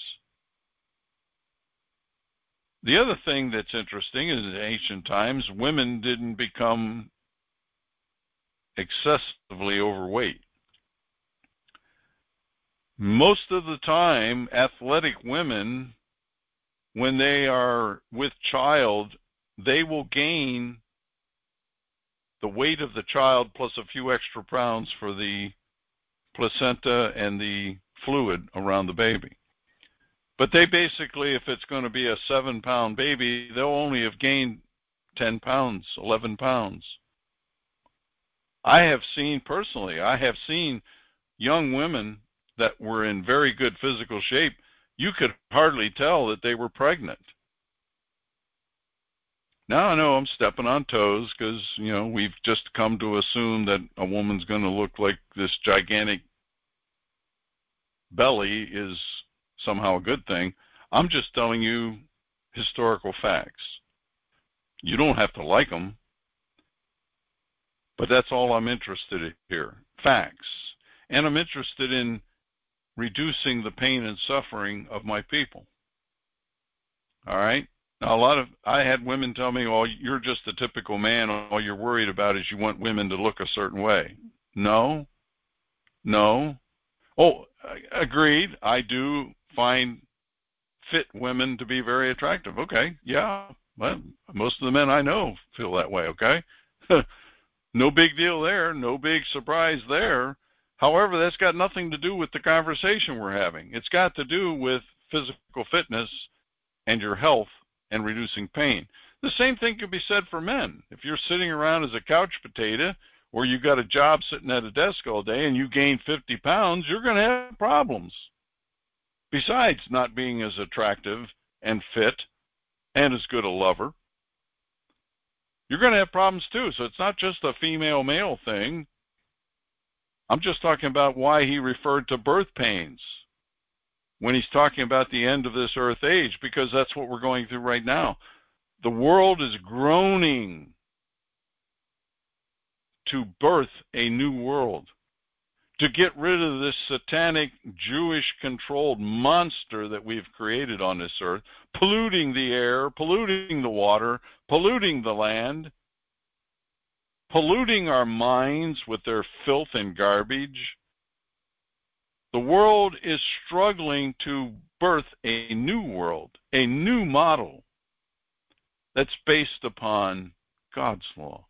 The other thing that's interesting is in ancient times, women didn't become excessively overweight. Most of the time, athletic women, when they are with child, they will gain the weight of the child plus a few extra pounds for the placenta and the fluid around the baby. But they basically, if it's going to be a 7-pound baby, they'll only have gained 10 pounds, 11 pounds. I have seen young women that were in very good physical shape. You could hardly tell that they were pregnant. Now I know I'm stepping on toes because, you know, we've just come to assume that a woman's going to look like this gigantic belly is somehow a good thing. I'm just telling you historical facts. You don't have to like them, but that's all I'm interested in here, facts. And I'm interested in reducing the pain and suffering of my people. All right? Now, I had women tell me, well, you're just a typical man. All you're worried about is you want women to look a certain way. No. Oh, agreed. I do find fit women to be very attractive. Okay, yeah. Well, most of the men I know feel that way, okay? No big deal there. No big surprise there. However, that's got nothing to do with the conversation we're having. It's got to do with physical fitness and your health and reducing pain. The same thing could be said for men. If you're sitting around as a couch potato or you got a job sitting at a desk all day and you gain 50 pounds, you're going to have problems. Besides not being as attractive and fit and as good a lover, you're going to have problems too. So it's not just a female-male thing. I'm just talking about why he referred to birth pains when he's talking about the end of this earth age, because that's what we're going through right now. The world is groaning to birth a new world, to get rid of this satanic Jewish-controlled monster that we've created on this earth, polluting the air, polluting the water, polluting the land, polluting our minds with their filth and garbage. The world is struggling to birth a new world, a new model that's based upon God's law,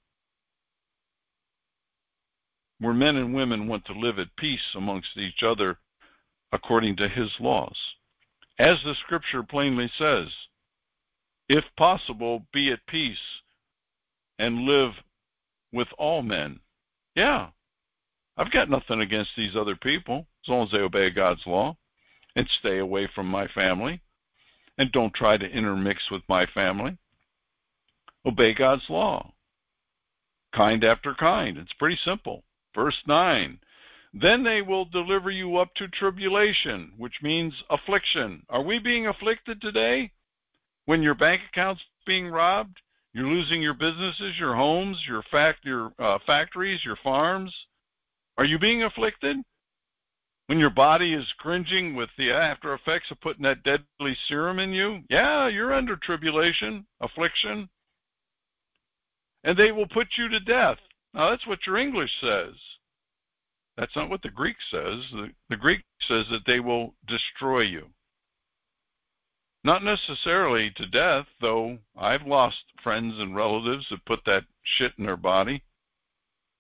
where men and women want to live at peace amongst each other according to his laws. As the scripture plainly says, if possible, be at peace and live with all men. Yeah, I've got nothing against these other people as long as they obey God's law and stay away from my family and don't try to intermix with my family. Obey God's law. Kind after kind. It's pretty simple. Verse 9. Then they will deliver you up to tribulation, which means affliction. Are we being afflicted today? When your bank account's being robbed, you're losing your businesses, your homes, your factories, your farms. Are you being afflicted? When your body is cringing with the after effects of putting that deadly serum in you? Yeah, you're under tribulation, affliction. And they will put you to death. Now, that's what your English says. That's not what the Greek says. The Greek says that they will destroy you. Not necessarily to death, though I've lost friends and relatives that put that shit in their body.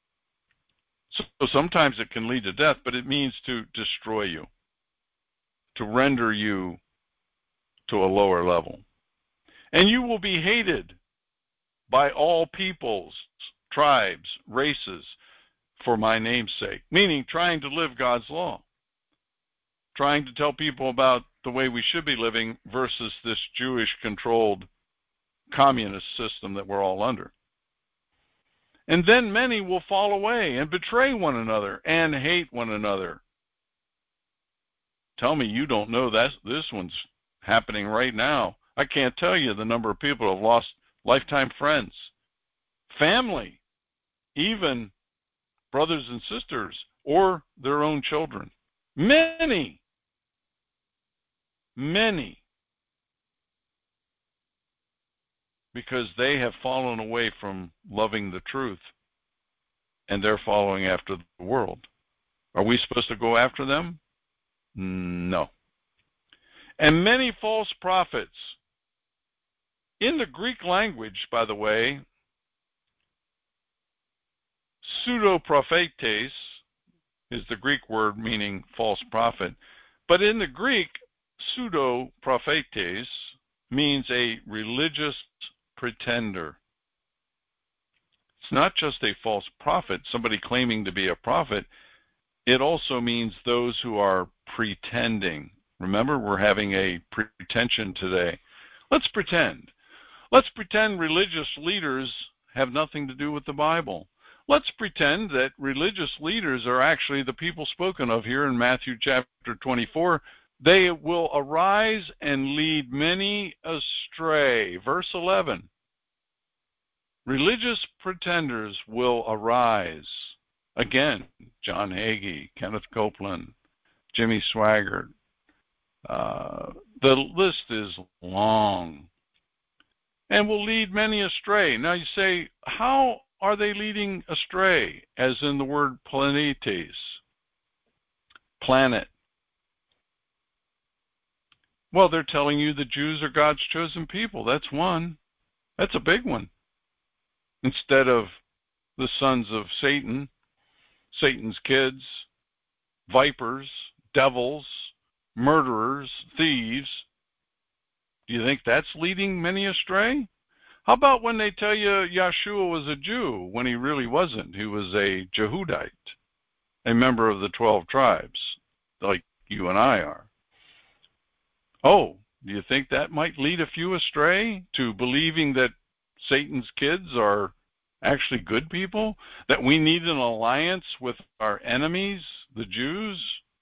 So sometimes it can lead to death, but it means to destroy you. to render you to a lower level. And you will be hated by all peoples, tribes, races, for my name's sake, meaning trying to live God's law, trying to tell people about the way we should be living versus this Jewish-controlled communist system that we're all under. And then many will fall away and betray one another and hate one another. Tell me you don't know that this one's happening right now. I can't tell you the number of people who have lost lifetime friends, family, even brothers and sisters, or their own children. Many, because they have fallen away from loving the truth, and they're following after the world. Are we supposed to go after them? No. And many false prophets. In the Greek language, by the way, pseudo-prophetes is the Greek word meaning false prophet. But in the Greek, pseudo-prophetes means a religious pretender. It's not just a false prophet, somebody claiming to be a prophet. It also means those who are pretending. Remember, we're having a pretension today. Let's pretend. Let's pretend religious leaders have nothing to do with the Bible. Let's pretend that religious leaders are actually the people spoken of here in Matthew chapter 24. They will arise and lead many astray. Verse 11. Religious pretenders will arise. Again, John Hagee, Kenneth Copeland, Jimmy Swaggart. The list is long. And will lead many astray. Now you say, how are they leading astray? As in the word planetes, planet. Well, they're telling you the Jews are God's chosen people. That's one. That's a big one. Instead of the sons of Satan, Satan's kids, vipers, devils, murderers, thieves. Do you think that's leading many astray? How about when they tell you Yeshua was a Jew when he really wasn't? He was a Jehudite, a member of the 12 tribes, like you and I are. Oh, do you think that might lead a few astray to believing that Satan's kids are actually good people? That we need an alliance with our enemies, the Jews?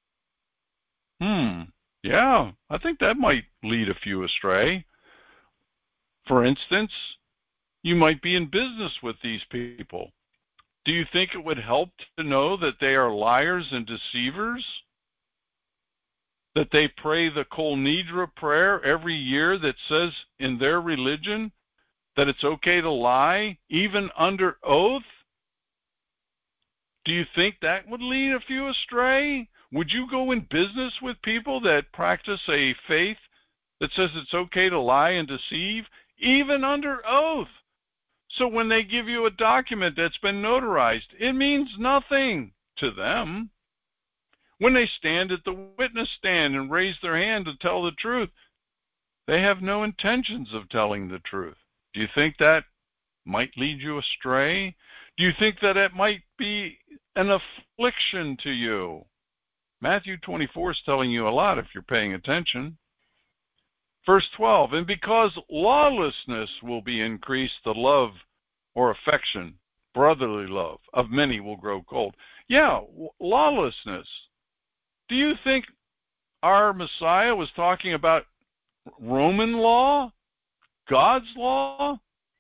Yeah, I think that might lead a few astray. For instance, you might be in business with these people. Do you think it would help to know that they are liars and deceivers? That they pray the Kol Nidre prayer every year that says in their religion that it's okay to lie, even under oath? Do you think that would lead a few astray? Would you go in business with people that practice a faith that says it's okay to lie and deceive, even under oath? So when they give you a document that's been notarized, it means nothing to them. When they stand at the witness stand and raise their hand to tell the truth, they have no intentions of telling the truth. Do you think that might lead you astray? Do you think that it might be an affliction to you? Matthew 24 is telling you a lot if you're paying attention. Verse 12, and because lawlessness will be increased, the love or affection, brotherly love, of many will grow cold. Yeah, lawlessness. Do you think our Messiah was talking about Roman law? God's law?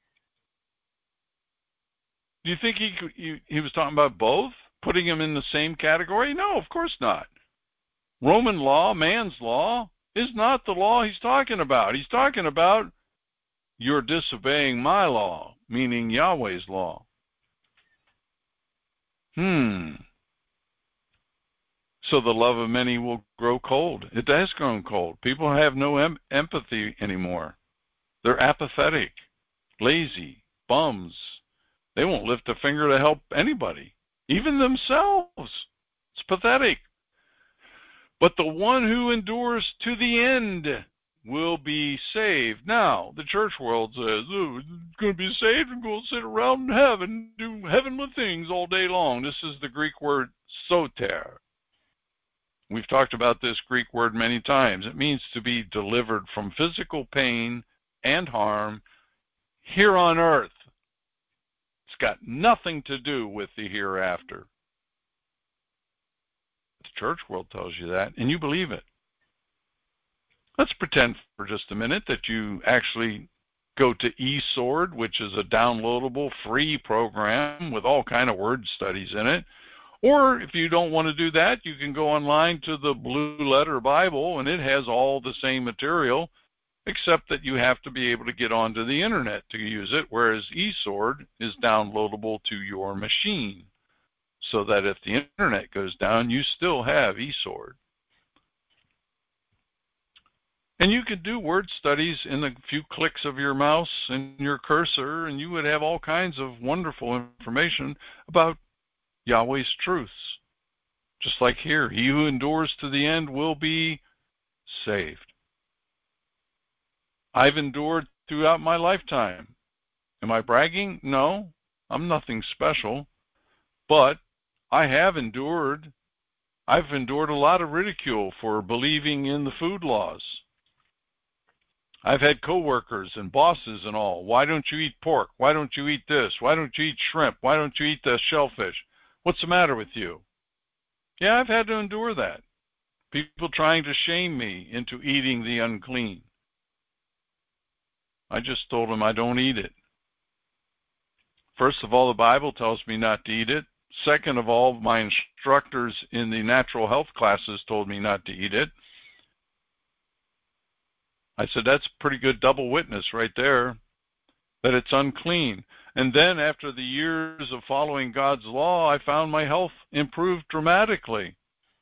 Do you think he was talking about both? Putting them in the same category? No, of course not. Roman law, man's law, is not the law he's talking about. He's talking about you're disobeying my law, meaning Yahweh's law. So the love of many will grow cold. It has grown cold. People have no empathy anymore. They're apathetic, lazy, bums. They won't lift a finger to help anybody, even themselves. It's pathetic. But the one who endures to the end will be saved. Now, the church world says, oh, it's going to be saved and go sit around in heaven, do heavenly things all day long. This is the Greek word soter. We've talked about this Greek word many times. It means to be delivered from physical pain and harm here on earth. It's got nothing to do with the hereafter. The church world tells you that, and you believe it. Let's pretend for just a minute that you actually go to eSword, which is a downloadable free program with all kind of word studies in it. Or if you don't want to do that, you can go online to the Blue Letter Bible, and it has all the same material, except that you have to be able to get onto the internet to use it, whereas eSword is downloadable to your machine, so that if the internet goes down, you still have eSword. And you could do word studies in a few clicks of your mouse and your cursor, and you would have all kinds of wonderful information about Yahweh's truths. Just like here, he who endures to the end will be saved. I've endured throughout my lifetime. Am I bragging? No, I'm nothing special. But I have endured. I've endured a lot of ridicule for believing in the food laws. I've had coworkers and bosses and all. Why don't you eat pork? Why don't you eat this? Why don't you eat shrimp? Why don't you eat the shellfish? What's the matter with you? Yeah, I've had to endure that. People trying to shame me into eating the unclean. I just told them I don't eat it. First of all, the Bible tells me not to eat it. Second of all, my instructors in the natural health classes told me not to eat it. I said, that's pretty good double witness right there, that it's unclean. And then after the years of following God's law, I found my health improved dramatically.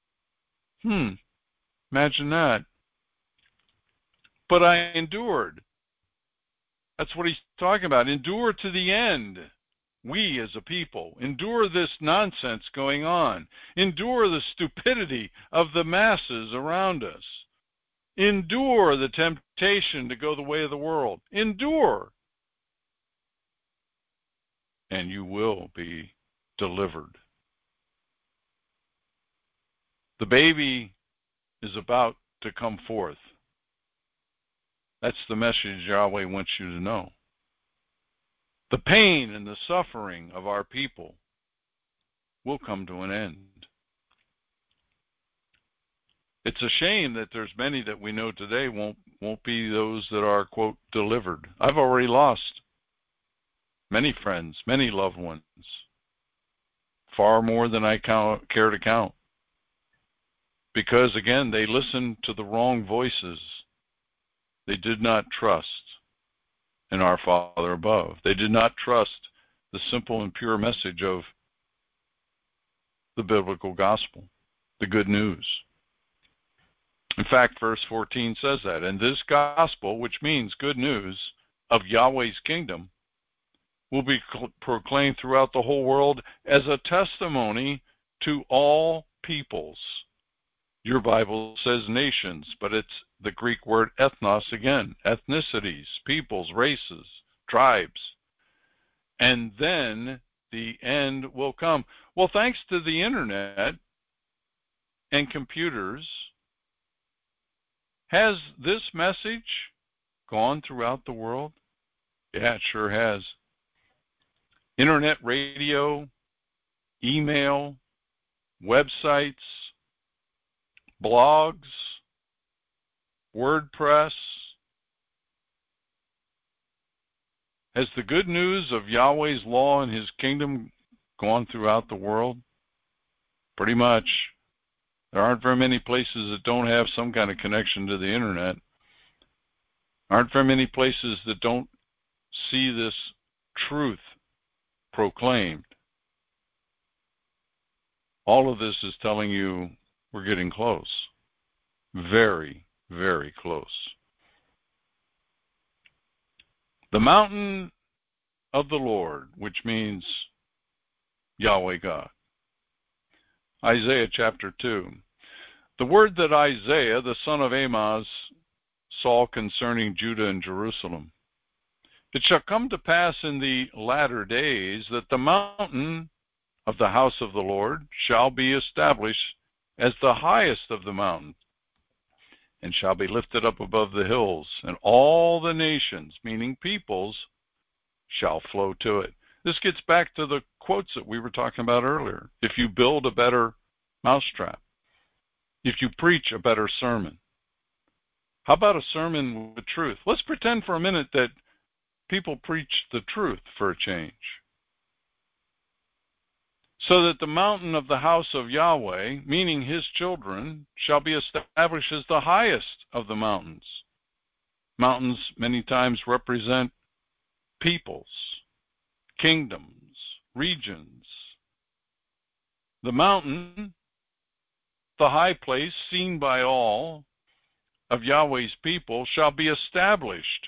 Imagine that. But I endured. That's what he's talking about. Endure to the end. We as a people endure this nonsense going on. Endure the stupidity of the masses around us. Endure the temptation to go the way of the world. Endure. And you will be delivered. The baby is about to come forth. That's the message Yahweh wants you to know. The pain and the suffering of our people will come to an end. It's a shame that there's many that we know today won't be those that are, quote, delivered. I've already lost many friends, many loved ones, far more than I care to count. Because, again, they listened to the wrong voices. They did not trust in our Father above. They did not trust the simple and pure message of the biblical gospel, the good news. In fact, verse 14 says that. And this gospel, which means good news of Yahweh's kingdom, will be proclaimed throughout the whole world as a testimony to all peoples. Your Bible says nations, but it's the Greek word ethnos again, ethnicities, peoples, races, tribes. And then the end will come. Well, thanks to the internet and computers, has this message gone throughout the world? Yeah, it sure has. Internet radio, email, websites, blogs, WordPress. Has the good news of Yahweh's law and his kingdom gone throughout the world? Pretty much. There aren't very many places that don't have some kind of connection to the internet. Aren't very many places that don't see this truth proclaimed. All of this is telling you we're getting close. Very, very close. The mountain of the Lord, which means Yahweh God. Isaiah chapter 2. The word that Isaiah, the son of Amoz, saw concerning Judah and Jerusalem. It shall come to pass in the latter days that the mountain of the house of the Lord shall be established as the highest of the mountains, and shall be lifted up above the hills, and all the nations, meaning peoples, shall flow to it. This gets back to the quotes that we were talking about earlier. If you build a better mousetrap, if you preach a better sermon, how about a sermon with truth? Let's pretend for a minute that people preach the truth for a change. So that the mountain of the house of Yahweh, meaning his children, shall be established as the highest of the mountains. Mountains many times represent peoples, kingdoms, regions. The mountain, the high place seen by all of Yahweh's people, shall be established,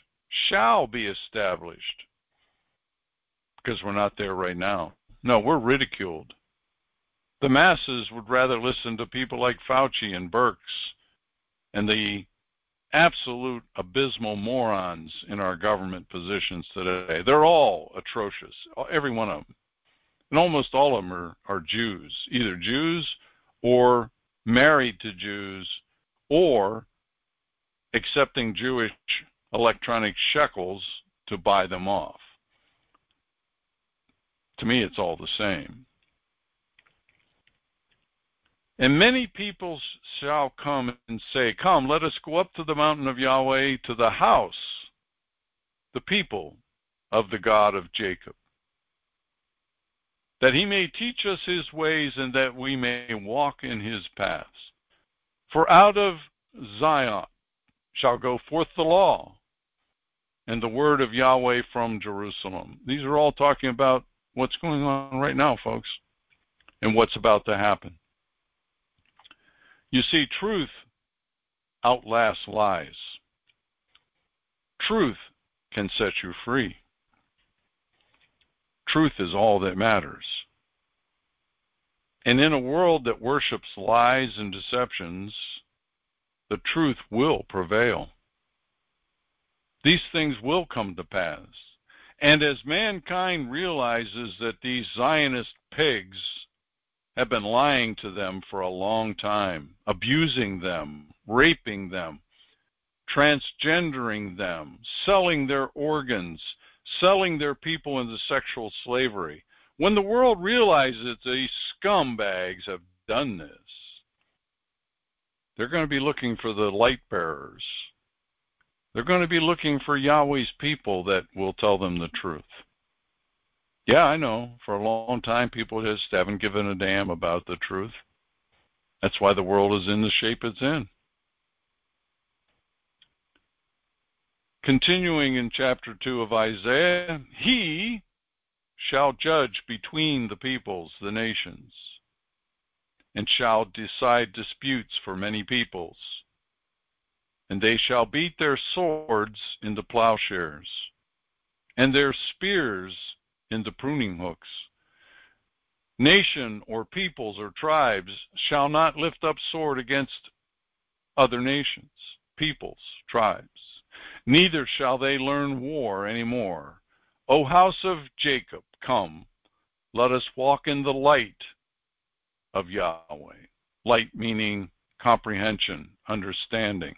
because we're not there right now. No, we're ridiculed. The masses would rather listen to people like Fauci and Birx and the absolute abysmal morons in our government positions today. They're all atrocious, every one of them. And almost all of them are Jews, either Jews or married to Jews or accepting Jewish electronic shekels to buy them off. To me, it's all the same. And many peoples shall come and say, come, let us go up to the mountain of Yahweh, to the house, the people of the God of Jacob, that he may teach us his ways and that we may walk in his paths. For out of Zion shall go forth the law and the word of Yahweh from Jerusalem. These are all talking about what's going on right now, folks, and what's about to happen. You see, truth outlasts lies. Truth can set you free. Truth is all that matters. And in a world that worships lies and deceptions, the truth will prevail. These things will come to pass. And as mankind realizes that these Zionist pigs have been lying to them for a long time, abusing them, raping them, transgendering them, selling their organs, selling their people into sexual slavery. When the world realizes that these scumbags have done this, they're going to be looking for the light bearers. They're going to be looking for Yahweh's people that will tell them the truth. Yeah, I know. For a long time, people just haven't given a damn about the truth. That's why the world is in the shape it's in. Continuing in chapter 2 of Isaiah, he shall judge between the peoples, the nations, and shall decide disputes for many peoples. And they shall beat their swords into plowshares, and their spears into pruning hooks. Nation or peoples or tribes shall not lift up sword against other nations, peoples, tribes. Neither shall they learn war any more. O house of Jacob, come, let us walk in the light of Yahweh. Light meaning comprehension, understanding.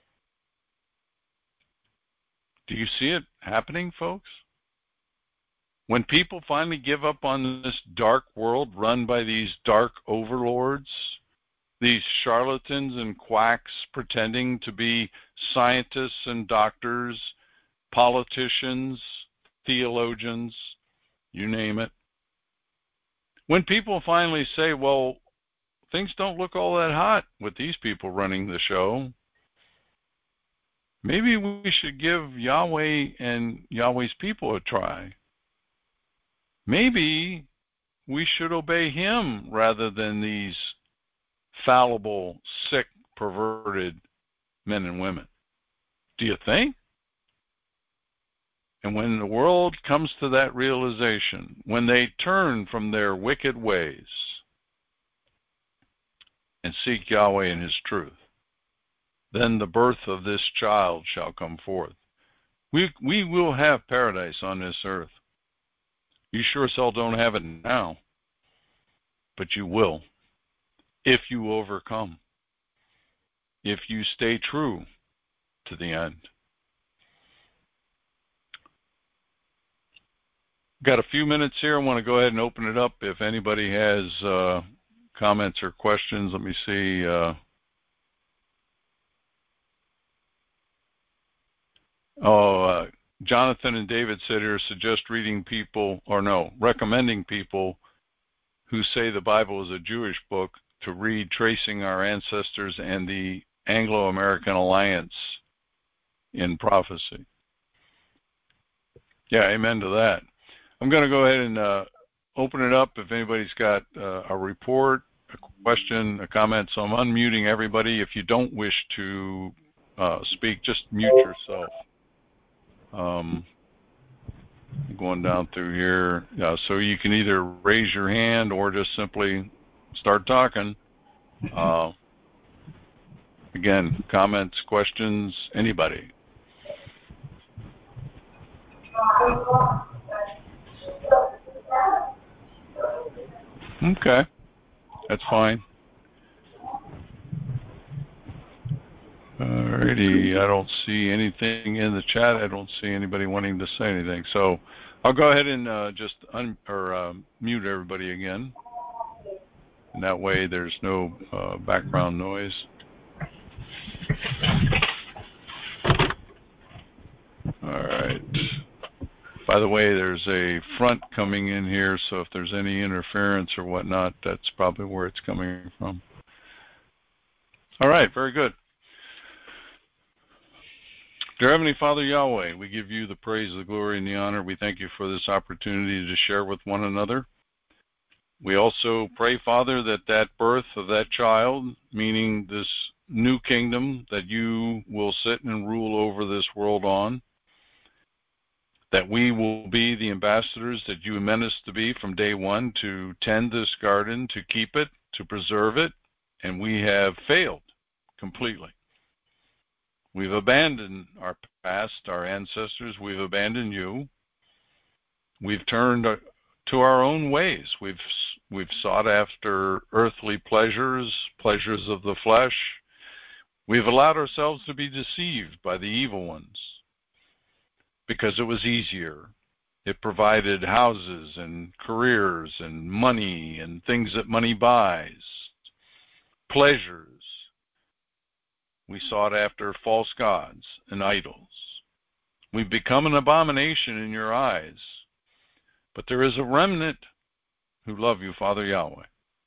Do you see it happening, folks? When people finally give up on this dark world run by these dark overlords, these charlatans and quacks pretending to be scientists and doctors, politicians, theologians, you name it. When people finally say, well, things don't look all that hot with these people running the show, maybe we should give Yahweh and Yahweh's people a try. Maybe we should obey him rather than these fallible, sick, perverted men and women. Do you think? And when the world comes to that realization, when they turn from their wicked ways, and seek Yahweh in his truth. Then the birth of this child shall come forth. We will have paradise on this earth. You sure as hell don't have it now, but you will if you overcome, if you stay true to the end. Got a few minutes here. I want to go ahead and open it up if anybody has comments or questions. Let me see. Jonathan and David said here, suggest reading people, or no, recommending people who say the Bible is a Jewish book to read Tracing Our Ancestors and the Anglo-American Alliance in Prophecy. Yeah, amen to that. I'm going to go ahead and open it up if anybody's got a report, a question, a comment. So I'm unmuting everybody. If you don't wish to speak, just mute yourself. Going down through here. So you can either raise your hand or just simply start talking. Again, comments, questions, anybody. Okay, that's fine. Alrighty, I don't see anything in the chat. I don't see anybody wanting to say anything. So I'll go ahead and just mute everybody again. And that way there's no background noise. All right. By the way, there's a front coming in here, so if there's any interference or whatnot, that's probably where it's coming from. All right, very good. Dear Heavenly Father Yahweh, we give you the praise, the glory, and the honor. We thank you for this opportunity to share with one another. We also pray, Father, that that birth of that child, meaning this new kingdom that you will sit and rule over this world on, that we will be the ambassadors that you meant us to be from day one, to tend this garden, to keep it, to preserve it, and we have failed completely. We've abandoned our past, our ancestors. We've abandoned you. We've turned to our own ways. We've sought after earthly pleasures, pleasures of the flesh. We've allowed ourselves to be deceived by the evil ones because it was easier. It provided houses and careers and money and things that money buys, pleasures. We sought after false gods and idols. We've become an abomination in your eyes. But there is a remnant who love you, Father Yahweh.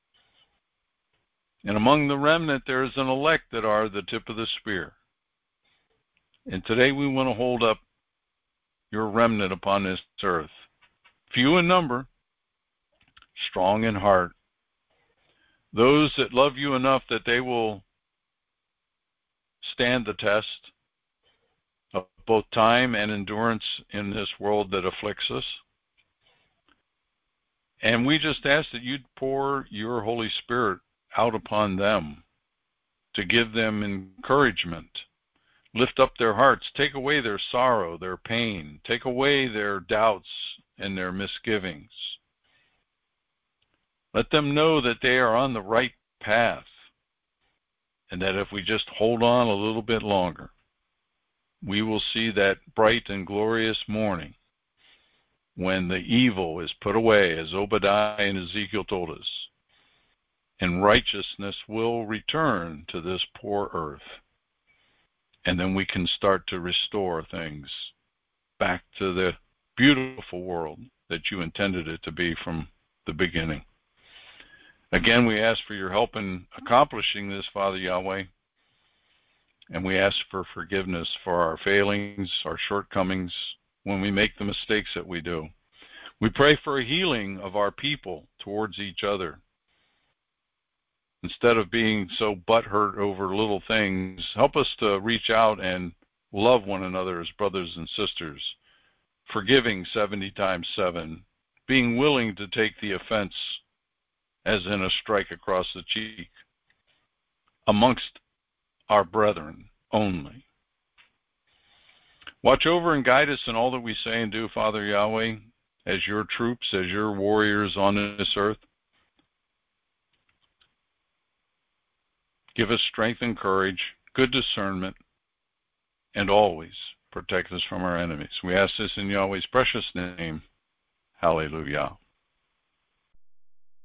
And among the remnant, there is an elect that are the tip of the spear. And today we want to hold up your remnant upon this earth. Few in number, strong in heart. Those that love you enough that they will stand the test of both time and endurance in this world that afflicts us. And we just ask that you'd pour your Holy Spirit out upon them to give them encouragement, lift up their hearts, take away their sorrow, their pain, take away their doubts and their misgivings. Let them know that they are on the right path, and that if we just hold on a little bit longer, we will see that bright and glorious morning when the evil is put away, as Obadiah and Ezekiel told us, and righteousness will return to this poor earth. And then we can start to restore things back to the beautiful world that you intended it to be from the beginning. Again, we ask for your help in accomplishing this, Father Yahweh, and we ask for forgiveness for our failings, our shortcomings, when we make the mistakes that we do. We pray for a healing of our people towards each other. Instead of being so butthurt over little things, help us to reach out and love one another as brothers and sisters, forgiving 70 times 7, being willing to take the offense as in a strike across the cheek, amongst our brethren only. Watch over and guide us in all that we say and do, Father Yahweh, as your troops, as your warriors on this earth. Give us strength and courage, good discernment, and always protect us from our enemies. We ask this in Yahweh's precious name. Hallelujah.